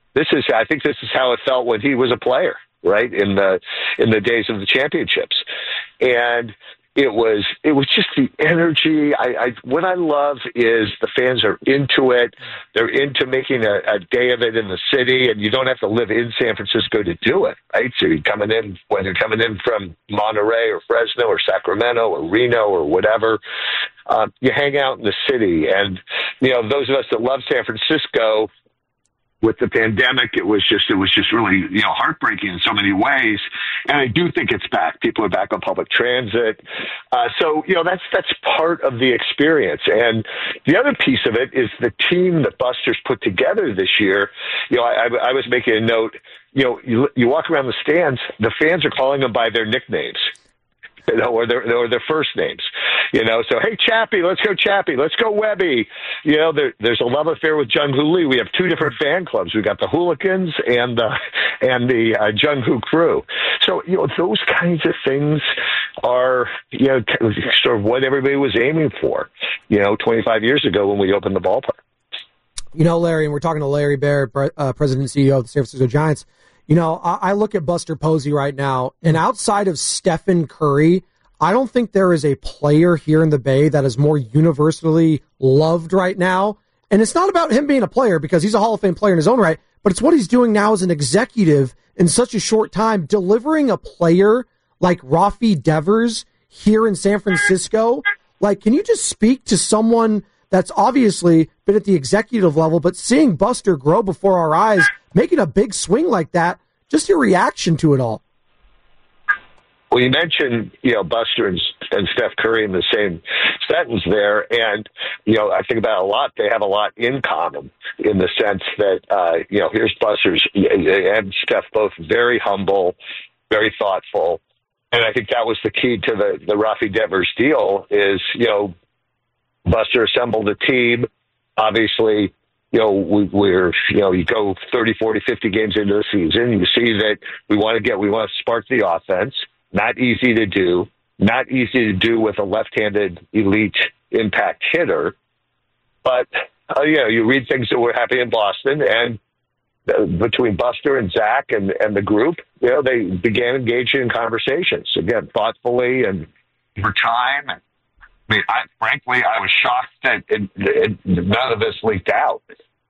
I think this is how it felt when he was a player, right, in the days of the championships. And it was just the energy. What I love is the fans are into it. They're into making a day of it in the city, and you don't have to live in San Francisco to do it, right? So you're coming in, whether you're coming in from Monterey or Fresno or Sacramento or Reno or whatever, you hang out in the city. And, those of us that love San Francisco, with the pandemic, it was just really, heartbreaking in so many ways. And I do think it's back. People are back on public transit. So that's part of the experience. And the other piece of it is the team that Buster's put together this year. I was making a note, you walk around the stands, the fans are calling them by their nicknames. Or their first names, So, hey, Chappie, let's go Chappie. Let's go Webby. There's a love affair with Jung Hoo Lee. We have two different fan clubs. We've got the Hooligans and the Jung Hoo Crew. So, those kinds of things are, sort of what everybody was aiming for, 25 years ago when we opened the ballpark. Larry, and we're talking to Larry Baer, President and CEO of the San Francisco Giants. I look at Buster Posey right now, and outside of Stephen Curry, I don't think there is a player here in the Bay that is more universally loved right now. And it's not about him being a player, because he's a Hall of Fame player in his own right, but it's what he's doing now as an executive in such a short time, delivering a player like Rafi Devers here in San Francisco. Like, can you just speak to someone that's obviously been at the executive level, but seeing Buster grow before our eyes, making a big swing like that, just your reaction to it all? Well, you mentioned, Buster and Steph Curry in the same sentence there, and, I think about it a lot. They have a lot in common in the sense that, here's Buster's and Steph, both very humble, very thoughtful, and I think that was the key to the Rafi Devers deal is, Buster assembled a team. Obviously, you go 30, 40, 50 games into the season. You see that we want to spark the offense. Not easy to do. Not easy to do with a left-handed elite impact hitter. But, you read things that were happening in Boston, and between Buster and Zach and the group, they began engaging in conversations, again, thoughtfully and over time. Frankly, I was shocked that none of this leaked out.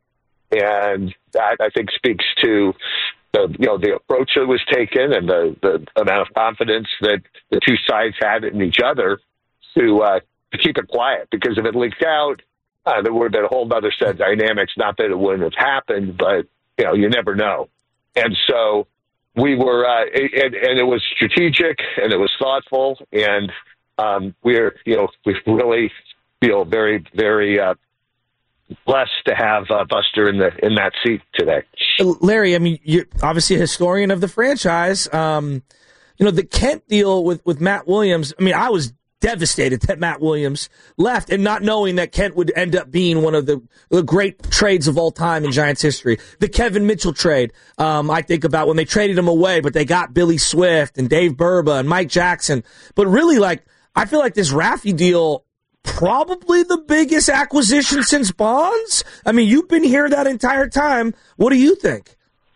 And that, I think, speaks to the approach that was taken and the amount of confidence that the two sides had in each other to keep it quiet. Because if it leaked out, there would have been a whole other set of dynamics. Not that it wouldn't have happened, but, you never know. And so we were, and it was strategic and it was thoughtful, and we really feel very, very blessed to have Buster in that seat today. Larry, you're obviously a historian of the franchise. The Kent deal with Matt Williams. I was devastated that Matt Williams left, and not knowing that Kent would end up being one of the great trades of all time in Giants history. The Kevin Mitchell trade, I think about when they traded him away, but they got Billy Swift and Dave Burba and Mike Jackson. But really, I feel like this Rafi deal, probably the biggest acquisition since Bonds. You've been here that entire time. What do you think?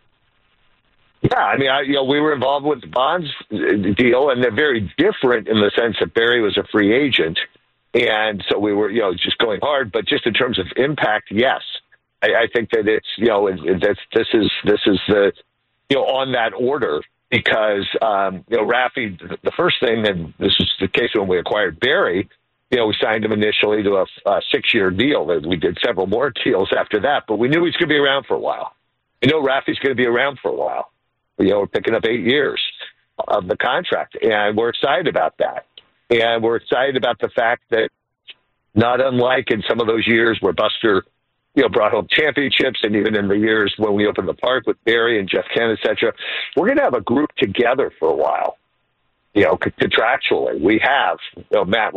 Yeah, we were involved with the Bonds deal, and they're very different in the sense that Barry was a free agent, and so we were, just going hard. But just in terms of impact, yes, I think that it's, this is the, on that order. Because, Rafi, the first thing, and this is the case when we acquired Barry, we signed him initially to a 6-year deal. We did several more deals after that, but we knew he was going to be around for a while. Rafi's going to be around for a while. We're picking up 8 years of the contract, and we're excited about that. And we're excited about the fact that, not unlike in some of those years where Buster, brought home championships, and even in the years when we opened the park with Barry and Jeff Kent, et cetera. We're going to have a group together for a while. Contractually, we have Matt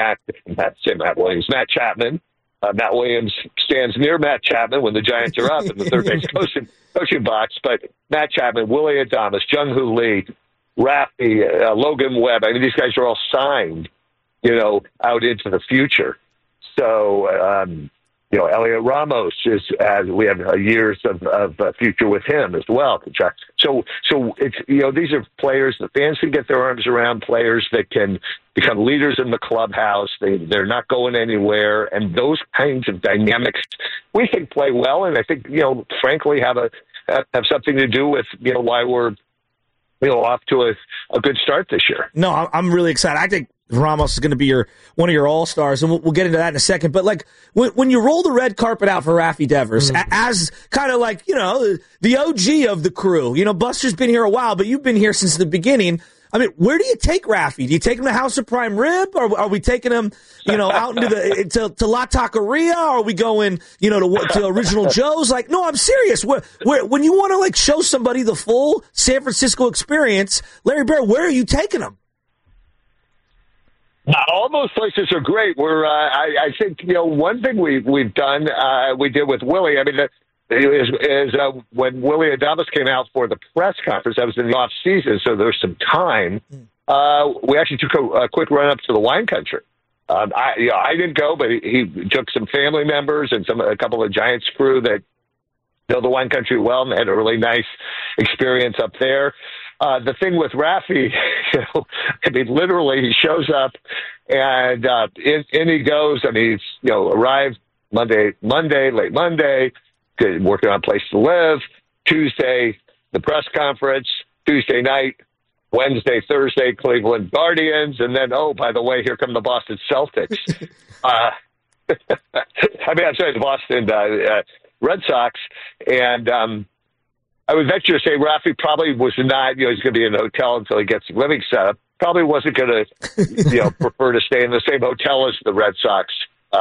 Chapman. Matt Williams stands near Matt Chapman when the Giants are up in the third base coaching box. But Matt Chapman, Willie Adames, Jung-Hoo Lee, Rafi, Logan Webb. I mean, these guys are all signed, out into the future. So, Elliot Ramos we have years of future with him as well. So it's, these are players the fans can get their arms around, players that can become leaders in the clubhouse. They're not going anywhere. And those kinds of dynamics we think play well. And I think, frankly, have something to do with, why we're, off to a good start this year. No, I'm really excited. I think Ramos is going to be one of your all-stars, and we'll get into that in a second. But, when you roll the red carpet out for Rafi Devers, as kind of the OG of the crew, Buster's been here a while, but you've been here since the beginning. I mean, where do you take Rafi? Do you take him to House of Prime Rib? Or are we taking him, out into to La Taqueria? Or are we going, to Original Joe's? No, I'm serious. When you want to, show somebody the full San Francisco experience, Larry Baer, where are you taking them? All those places are great. I think, one thing we've done, we did with Willie, I mean, is when Willie Adames came out for the press conference, that was in the off season, so there was some time. We actually took a quick run up to the wine country. I didn't go, but he took some family members and a couple of Giants crew that know the wine country well and had a really nice experience up there. The thing with Rafi, literally he shows up and in he goes. I mean, he's arrived Monday, late Monday, working on a place to live. Tuesday, the press conference. Tuesday night, Wednesday, Thursday, Cleveland Guardians, and then by the way, here come the Boston Celtics. I'm sorry, the Boston Red Sox, and I would venture to say Rafi probably was not, he's going to be in a hotel until he gets the living set up. Probably wasn't going to, prefer to stay in the same hotel as the Red Sox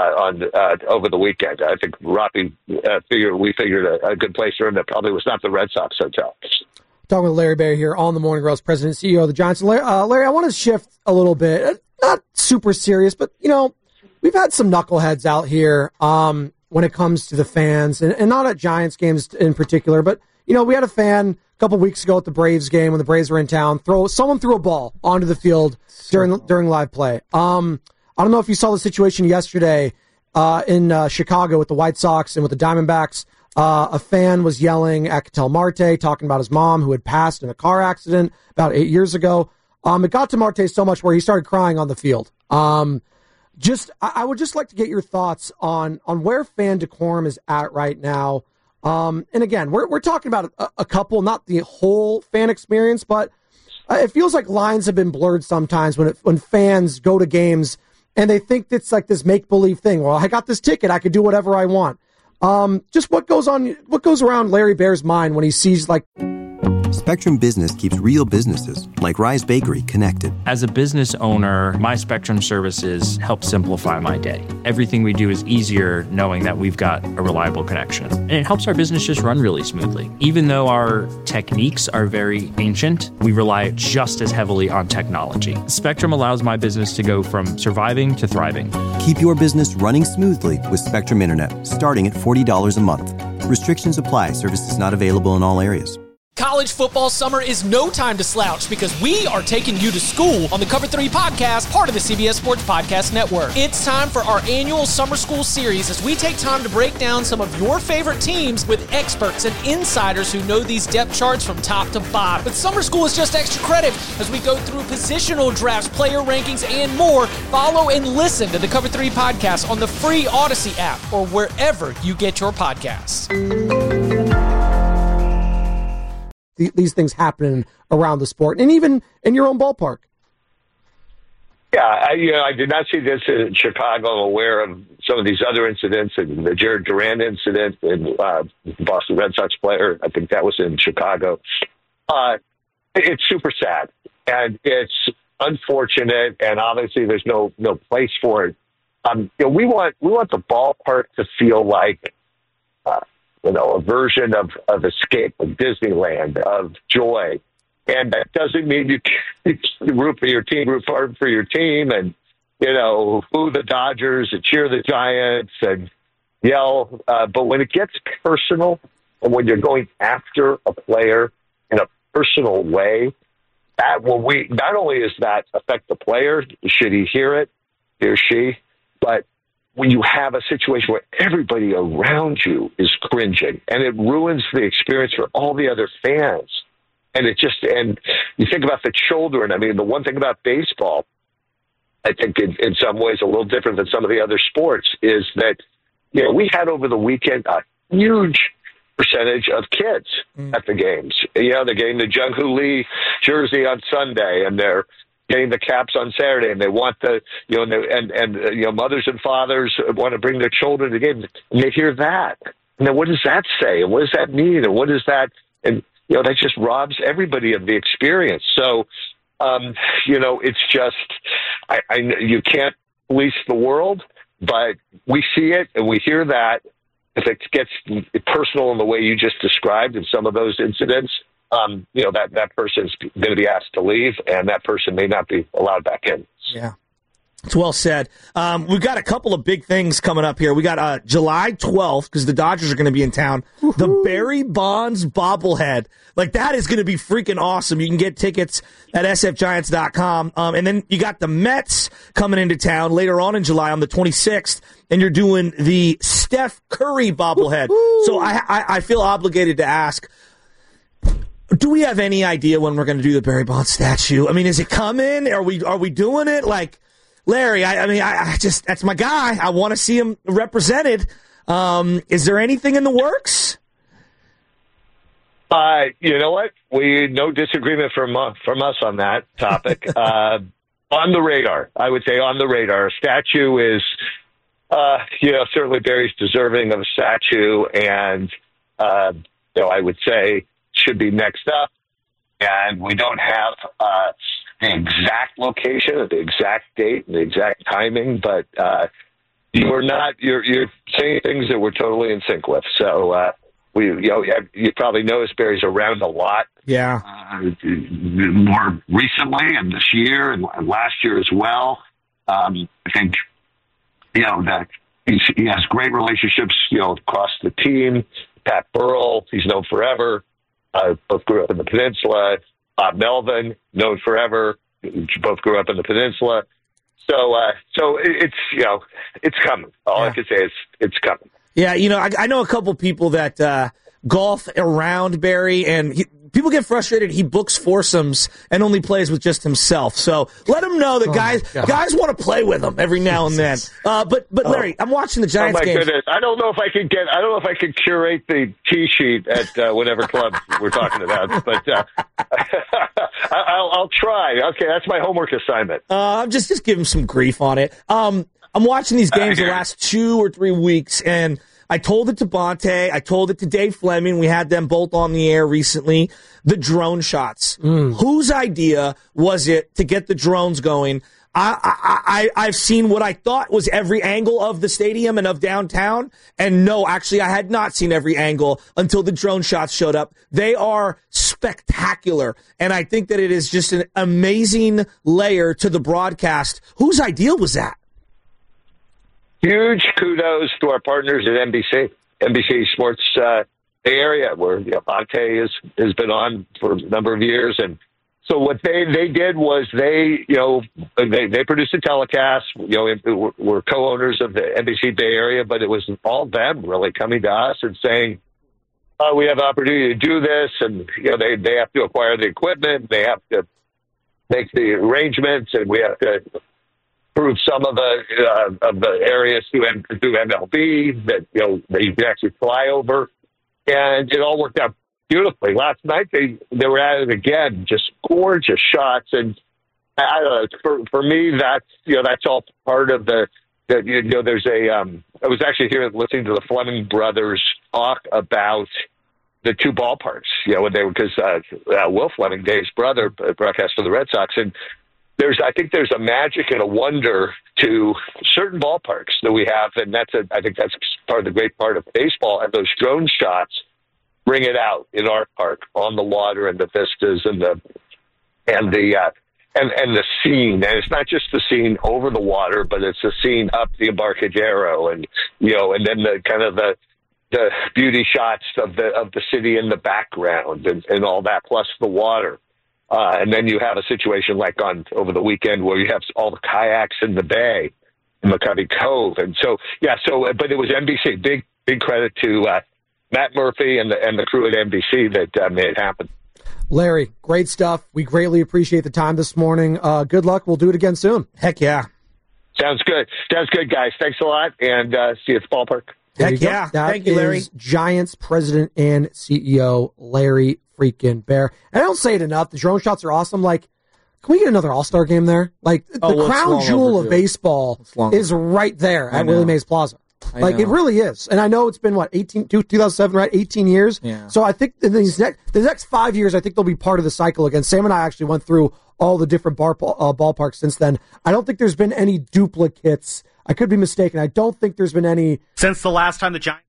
over the weekend. I think Rafi we figured a good place for him that probably was not the Red Sox hotel. Talking with Larry Baer here on the Morning Roast, President and CEO of the Giants. Larry, I want to shift a little bit. Not super serious, but, we've had some knuckleheads out here when it comes to the fans, and not at Giants games in particular, but, we had a fan a couple weeks ago at the Braves game when the Braves were in town. Someone threw a ball onto the field during live play. I don't know if you saw the situation yesterday in Chicago with the White Sox and with the Diamondbacks. A fan was yelling at Ketel Marte, talking about his mom who had passed in a car accident about 8 years ago. It got to Marte so much where he started crying on the field. I would just like to get your thoughts on where fan decorum is at right now. And again, we're talking about a couple, not the whole fan experience, but it feels like lines have been blurred sometimes when fans go to games and they think it's like this make-believe thing. Well, I got this ticket, I could do whatever I want. Just what goes around Larry Baer's mind when he sees Spectrum Business keeps real businesses like Rise Bakery connected. As a business owner, my Spectrum services help simplify my day. Everything we do is easier knowing that we've got a reliable connection. And it helps our business just run really smoothly. Even though our techniques are very ancient, we rely just as heavily on technology. Spectrum allows my business to go from surviving to thriving. Keep your business running smoothly with Spectrum Internet, starting at $40 a month. Restrictions apply. Services not available in all areas. College football summer is no time to slouch because we are taking you to school on the Cover 3 podcast, part of the CBS Sports Podcast Network. It's time for our annual summer school series as we take time to break down some of your favorite teams with experts and insiders who know these depth charts from top to bottom. But summer school is just extra credit as we go through positional drafts, player rankings, and more. Follow and listen to the Cover 3 podcast on the free Odyssey app or wherever you get your podcasts. These things happening around the sport and even in your own ballpark. Yeah, I did not see this in Chicago. I'm aware of some of these other incidents, and the Jared Durant incident and the Boston Red Sox player. I think that was in Chicago. It's super sad, and it's unfortunate, and obviously there's no place for it We want the ballpark to feel like, a version of escape, of Disneyland, of joy. And that doesn't mean you root for your team, root hard for your team, and, boo the Dodgers and cheer the Giants and yell. But when it gets personal, and when you're going after a player in a personal way, not only does that affect the player, should he hear it, he or she, but when you have a situation where everybody around you is cringing, and it ruins the experience for all the other fans. And and you think about the children. I mean, the one thing about baseball, I think in some ways a little different than some of the other sports, is that, we had over the weekend a huge percentage of kids at the games. They're getting the Jung-Hoo Lee jersey on Sunday, and they're getting the caps on Saturday, and they want mothers and fathers want to bring their children to the game, and they hear that. And then what does that say? And what does that mean? And what is that? And, that just robs everybody of the experience. So, it's just, you can't police the world, but we see it and we hear that. If it gets personal in the way you just described in some of those incidents, that person's going to be asked to leave, and that person may not be allowed back in. Yeah. It's well said. We've got a couple of big things coming up here. We got July 12th, because the Dodgers are going to be in town. Woo-hoo. The Barry Bonds bobblehead. That is going to be freaking awesome. You can get tickets at sfgiants.com. And then you got the Mets coming into town later on in July on the 26th, and you're doing the Steph Curry bobblehead. Woo-hoo. So I feel obligated to ask, do we have any idea when we're going to do the Barry Bonds statue? I mean, is it coming? Are we doing it? Larry, I just, that's my guy. I want to see him represented. Is there anything in the works? You know what? No disagreement from us on that topic. On the radar, I would say on the radar. A statue is, certainly Barry's deserving of a statue, and, I would say should be next up. And we don't have the exact location, or the exact date, and the exact timing, but you're saying things that we're totally in sync with. So you probably noticed Barry's around a lot. Yeah. More recently, and this year, and last year as well. I think that he has great relationships across the team. Pat Burrell, he's known forever. Both grew up in the Peninsula. Bob Melvin, known forever. Both grew up in the Peninsula. So it's it's coming. All I can say is it's coming. Yeah, I know a couple people that golf around Barry, and people get frustrated. He books foursomes and only plays with just himself. So let him know that guys want to play with him every now and then. But Larry, I'm watching the Giants game. Goodness. I don't know if I can curate the tee sheet at whatever club we're talking about, but I'll try. Okay, that's my homework assignment. Just give him some grief on it. I'm watching these games the last 2 or 3 weeks, and I told it to Bonte. I told it to Dave Fleming. We had them both on the air recently. The drone shots. Whose idea was it to get the drones going? I've seen what I thought was every angle of the stadium and of downtown. And no, actually, I had not seen every angle until the drone shots showed up. They are spectacular. And I think that it is just an amazing layer to the broadcast. Whose idea was that? Huge kudos to our partners at NBC Sports Bay Area, where Bonte has been on for a number of years. And so what they did was they produced a telecast. We're co-owners of the NBC Bay Area, but it was all them really coming to us and saying, we have the opportunity to do this, and they have to acquire the equipment, they have to make the arrangements, and we have to prove some of the areas through MLB that that you can actually fly over, and it all worked out beautifully. Last night they were at it again, just gorgeous shots, and I don't know, for me that's all part of the there's I was actually here listening to the Fleming brothers talk about the two ballparks, when they were, because Will Fleming, Dave's brother, broadcast for the Red Sox, and I think there's a magic and a wonder to certain ballparks that we have, and I think that's part of the great part of baseball. And those drone shots bring it out in our park on the water and the vistas and the scene. And it's not just the scene over the water, but it's the scene up the Embarcadero, and and then the kind of the beauty shots of the city in the background and all that, plus the water. And then you have a situation like over the weekend where you have all the kayaks in the bay in McCovey Cove. And but it was NBC. Big credit to Matt Murphy and the crew at NBC that made it happen. Larry, great stuff. We greatly appreciate the time this morning. Good luck. We'll do it again soon. Heck yeah. Sounds good, guys. Thanks a lot, and see you at the ballpark. Heck yeah. Thank you, Larry. Giants president and CEO Larry freaking Baer. And I don't say it enough. The drone shots are awesome. Like, can we get another All-Star game there? Like, the crown jewel of baseball is right there at Willie Mays Plaza. Like, it really is. And I know it's been, 2007, right? 18 years. Yeah. So I think in the next 5 years, I think they'll be part of the cycle again. Sam and I actually went through all the different ballparks since then. I don't think there's been any duplicates. I could be mistaken. I don't think there's been any since the last time the Giants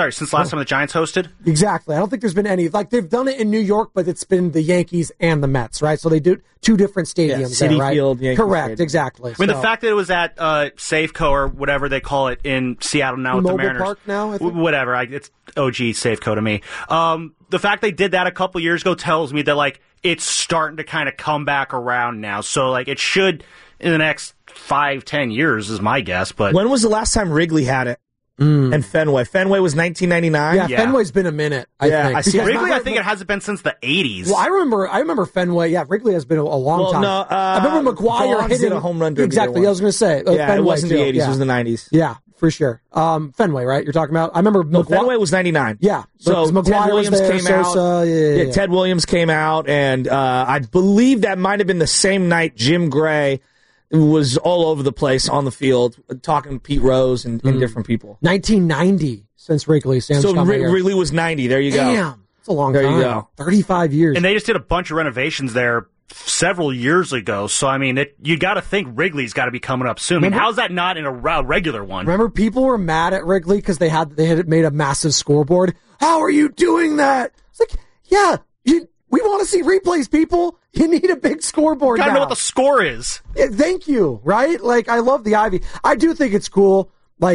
hosted. Exactly. I don't think there's been any. Like, they've done it in New York, but it's been the Yankees and the Mets, right? So they do two different stadiums. Citi there, right? Field, Yankee correct. Stadium. Exactly. I mean, the fact that it was at Safeco or whatever they call it in Seattle now with the Mariners. Park now, I think. Whatever. It's OG Safeco to me. The fact they did that a couple years ago tells me that it's starting to kind of come back around now. So it should in the next 5-10 years is my guess. But when was the last time Wrigley had it? And Fenway. Fenway was 1999. Yeah, Fenway's been a minute. I think. Wrigley, I think it hasn't been since the 80s. Well, I remember Fenway. Yeah, Wrigley has been a long time. No, I remember McGuire hitting a home run derby. Exactly. I was going to say. Fenway, it wasn't the 80s. It was the 90s. Yeah, for sure. Fenway, right? You're talking about. I remember. Fenway was 99. Yeah. So Ted Williams came out. Yeah, Ted Williams came out, and I believe that might have been the same night Jim Gray was all over the place on the field talking to Pete Rose and different people. 1990 since Wrigley. So Wrigley was 90. There you go. Damn. That's a long time. There you go. 35 years. And they just did a bunch of renovations there several years ago. So, I mean, you got to think Wrigley's got to be coming up soon. I mean, how's that not in a regular one? Remember, people were mad at Wrigley because they had made a massive scoreboard. How are you doing that? It's like, yeah, we want to see replays, people. You need a big scoreboard now. Gotta know what the score is. Yeah, thank you, right? I love the Ivy. I do think it's cool,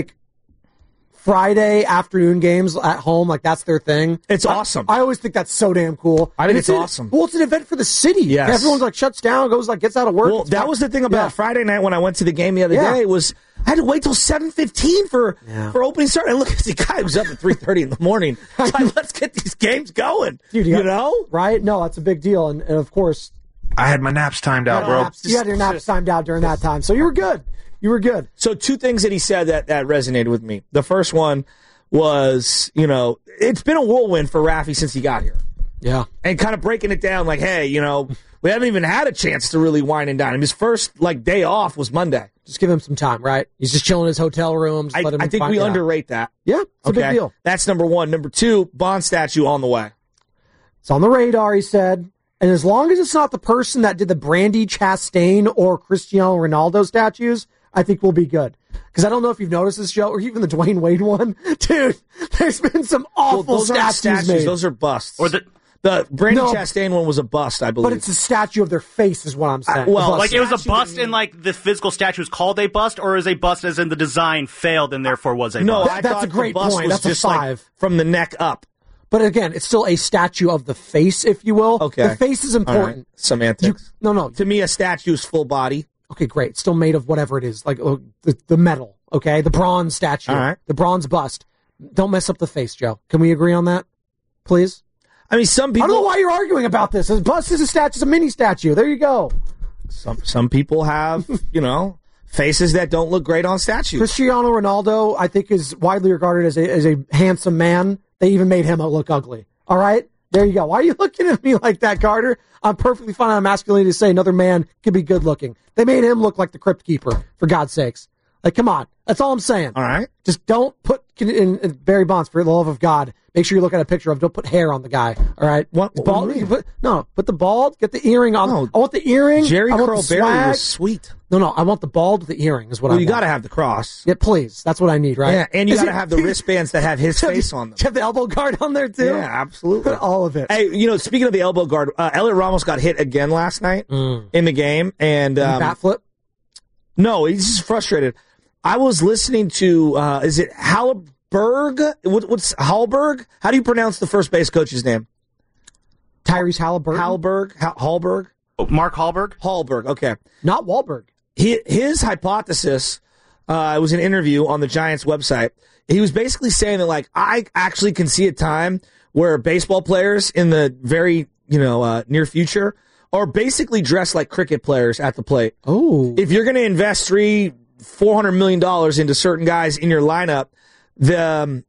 Friday afternoon games at home, that's their thing. It's awesome. I always think that's so damn cool. I think it's awesome. Well, it's an event for the city. Yes. Everyone's shuts down, gets out of work. Well, that was the thing about Friday night when I went to the game the other day was I had to wait till 7:15 for opening start. And look at the guy who's up at 3:30 in the morning. Let's get these games going. Dude, you know? Right? No, that's a big deal. And of course, I had my naps timed out, bro. You had your naps timed out during that time. So you were good. You were good. So two things that he said that resonated with me. The first one was, it's been a whirlwind for Raffy since he got here. Yeah. And kind of breaking it down hey, we haven't even had a chance to really wine and dine him. His first, day off was Monday. Just give him some time, right? He's just chilling in his hotel rooms. I think we underrate that. Yeah, it's a big deal. That's number one. Number two, Bond statue on the way. It's on the radar, he said. And as long as it's not the person that did the Brandy Chastain or Cristiano Ronaldo statues, I think we'll be good. Because I don't know if you've noticed this, Joe, or even the Dwayne Wade one. Dude, there's been some awful statues made. Those are busts. Or the Brandy Chastain one was a bust, I believe. But it's a statue of their face is what I'm saying. It was a bust in the physical statue is called a bust, or is a bust as in the design failed and therefore was a bust? No, that's a great point. That's just a 5. From the neck up. But again, it's still a statue of the face, if you will. Okay. The face is important. Right. Semantics. No. To me, a statue is full body. Okay, great. It's still made of whatever it is, the metal, okay? The bronze statue. All right. The bronze bust. Don't mess up the face, Joe. Can we agree on that, please? I mean, some people... I don't know why you're arguing about this. A bust is a statue. It's a mini statue. There you go. Some people have, faces that don't look great on statues. Cristiano Ronaldo, I think, is widely regarded as a handsome man. They even made him look ugly. All right? There you go. Why are you looking at me like that, Carter? I'm perfectly fine on masculinity to say another man could be good looking. They made him look like the Crypt Keeper, for God's sakes. Like, come on. That's all I'm saying. All right. Just don't put in Barry Bonds, for the love of God. Make sure you look at a picture of. Don't put hair on the guy. All right. What bald, do you mean? put the bald. Get the earring on. No. I want the earring. Jerry I want Curl the Barry swag. was sweet. No. I want the bald with the earring. Is what I want. You got to have the cross. Yeah, please. That's what I need, right? Yeah, and you got to have the wristbands that have his face on them. You have the elbow guard on there too. Yeah, absolutely. All of it. Hey, speaking of the elbow guard, Elliot Ramos got hit again last night in the game, and bat flip. No, he's just frustrated. I was listening to is it Hallberg? What's Hallberg? How do you pronounce the first base coach's name? Tyrese Halliburton. Hallberg. Mark Hallberg. Hallberg. Okay, not Wahlberg. His hypothesis. It was an interview on the Giants website. He was basically saying that, like, I actually can see a time where baseball players in the very near future are basically dressed like cricket players at the plate. Oh, if you're going to invest $400 million into certain guys in your lineup, the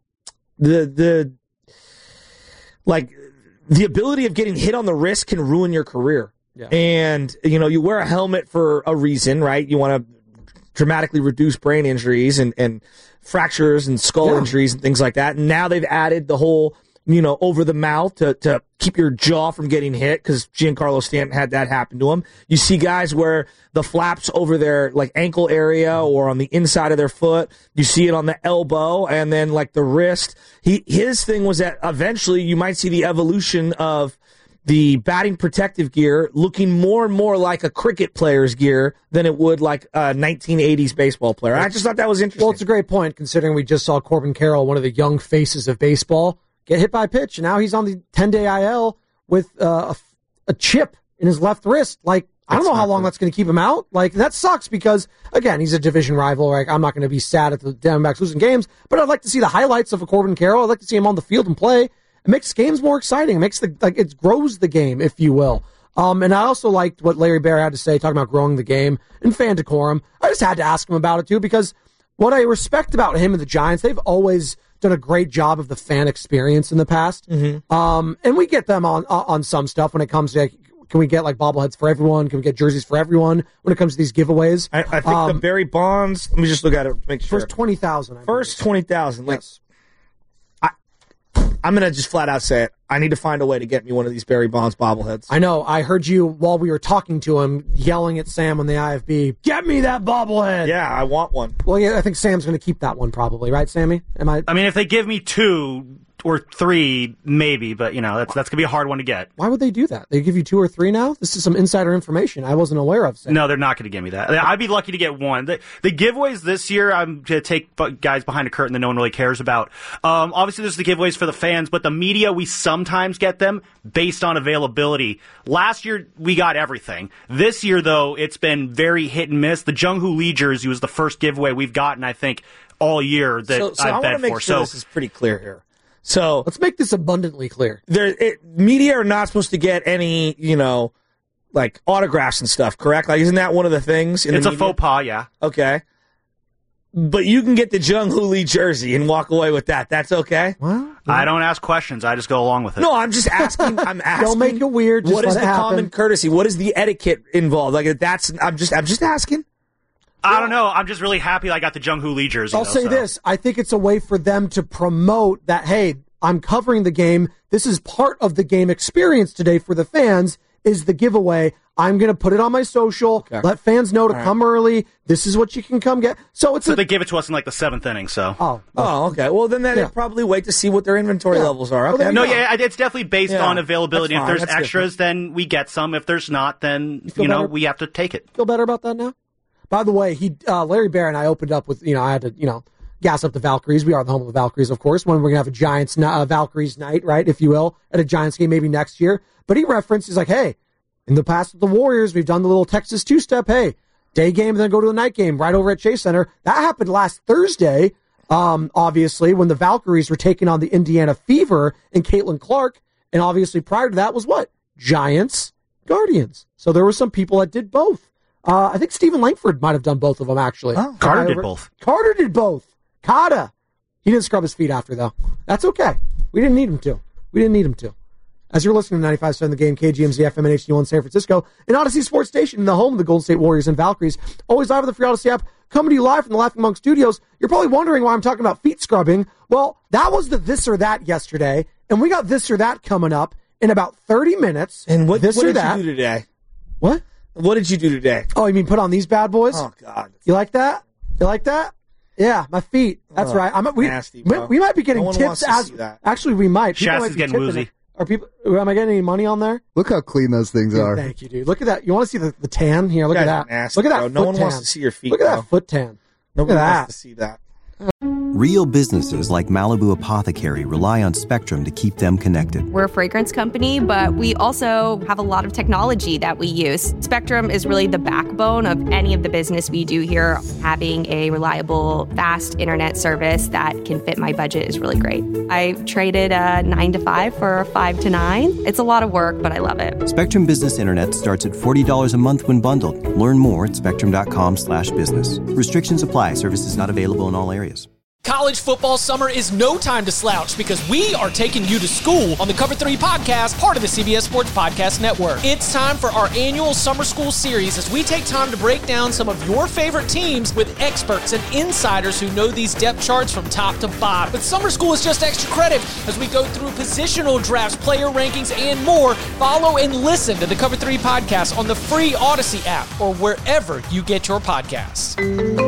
ability of getting hit on the wrist can ruin your career. Yeah. And you wear a helmet for a reason, right? You want to dramatically reduce brain injuries and fractures and skull injuries and things like that. And now they've added the whole over the mouth to keep your jaw from getting hit, because Giancarlo Stanton had that happen to him. You see guys wear the flaps over their like ankle area or on the inside of their foot. You see it on the elbow and then like the wrist. His thing was that eventually you might see the evolution of the batting protective gear looking more and more like a cricket player's gear than it would like a 1980s baseball player. I just thought that was interesting. Well, it's a great point considering we just saw Corbin Carroll, one of the young faces of baseball, get hit by a pitch, and now he's on the 10-day IL with a chip in his left wrist. Like, I don't know how long that's going to keep him out. Like, that sucks because, again, he's a division rival. Like, I'm not going to be sad at the Diamondbacks losing games, but I'd like to see the highlights of a Corbin Carroll. I'd like to see him on the field and play. It makes games more exciting. It makes it grows the game, if you will. And I also liked what Larry Baer had to say, talking about growing the game and fan decorum. I just had to ask him about it, too, because what I respect about him and the Giants, they've always done a great job of the fan experience in the past. Mm-hmm. And we get them on some stuff when it comes to, can we get like bobbleheads for everyone? Can we get jerseys for everyone when it comes to these giveaways? I think the Barry Bonds, let me just look at it to make sure. First 20,000. First 20,000. Like, yes. I'm going to just flat out say it. I need to find a way to get me one of these Barry Bonds bobbleheads. I know. I heard you while we were talking to him yelling at Sam on the IFB, get me that bobblehead. Yeah, I want one. Well, yeah, I think Sam's going to keep that one probably, right, Sammy? I mean, if they give me 2 or 3, maybe, but that's going to be a hard one to get. Why would they do that? They give you 2 or 3 now? This is some insider information I wasn't aware of. Sam. No, they're not going to give me that. I'd be lucky to get 1. The giveaways this year, I'm going to take guys behind a curtain that no one really cares about. Obviously, there's the giveaways for the fans, but the media, we sometimes get them based on availability. Last year, we got everything. This year, though, it's been very hit and miss. The Jung-Hoo Lee jersey was the first giveaway we've gotten, I think, all year that so I've I bet want to make for. sure this is pretty clear here. So let's make this abundantly clear. Media are not supposed to get any, like autographs and stuff, correct? Like, isn't that one of the things? It's a faux pas, yeah. Okay. But you can get the Jung-Hoo Lee jersey and walk away with that. That's okay? Well, I don't ask questions. I just go along with it. No, I'm just asking. I'm asking. Don't make it weird. Just what is the common courtesy? What is the etiquette involved? Like, I'm just asking. I don't know. I'm just really happy I got the Jung-Hoo Lee jersey. I'll say this. I think it's a way for them to promote that, hey, I'm covering the game. This is part of the game experience today for the fans, is the giveaway. I'm going to put it on my social, let fans know to come early. This is what you can come get. So they gave it to us in like the 7th inning, so. Oh, okay. Well, then they'll probably wait to see what their inventory levels are. Okay. No, it's definitely based on availability. If there's extras, then we get some. If there's not, then, we have to take it. Feel better about that now? By the way, Larry Baer and I opened up with, I had to, gas up the Valkyries. We are the home of the Valkyries, of course, when we're going to have a Giants Valkyries night, right, if you will, at a Giants game maybe next year. But he referenced, he's like, hey, in the past with the Warriors, we've done the little Texas two-step, hey, day game and then go to the night game right over at Chase Center. That happened last Thursday, obviously, when the Valkyries were taking on the Indiana Fever and Caitlin Clark. And obviously prior to that was what? Giants, Guardians. So there were some people that did both. I think Stephen Langford might have done both of them, actually. Oh, Carter did both. Carter did both. Kata. He didn't scrub his feet after, though. That's okay. We didn't need him to. as you're listening to 95.7 The Game, KGMZ FM and HD1 San Francisco, and Odyssey Sports Station, the home of the Golden State Warriors and Valkyries. Always live with the free Odyssey app, coming to you live from the Laughing Monk Studios. You're probably wondering why I'm talking about feet scrubbing. Well, that was the This or That yesterday, and we got This or That coming up in about 30 minutes. And what did you do today? What? What did you do today? Oh, you mean put on these bad boys? Oh, God. You like that? You like that? Yeah, my feet. That's right. Nasty, bro. We might be getting No one tips wants to see that. Actually, we might. People Shaz might is be getting tipping woozy. it. Are people? Am I getting any money on there? Look how clean those things are. Thank you, dude. Look at that. You want to see the tan here? Look You at guys that. are nasty, Look at that. bro. Foot No one tan. wants to see your feet, Look at bro. that foot tan. Nobody Look at wants that. to see that. Real businesses like Malibu Apothecary rely on Spectrum to keep them connected. We're a fragrance company, but we also have a lot of technology that we use. Spectrum is really the backbone of any of the business we do here. Having a reliable, fast internet service that can fit my budget is really great. I traded a 9 to 5 for a 5 to 9. It's a lot of work, but I love it. Spectrum Business Internet starts at $40 a month when bundled. Learn more at spectrum.com/business. Restrictions apply. Services not available in all areas. College football summer is no time to slouch because we are taking you to school on the Cover 3 podcast, part of the CBS Sports Podcast Network. It's time for our annual summer school series as we take time to break down some of your favorite teams with experts and insiders who know these depth charts from top to bottom. But summer school is just extra credit as we go through positional drafts, player rankings, and more. Follow and listen to the Cover 3 podcast on the free Odyssey app or wherever you get your podcasts.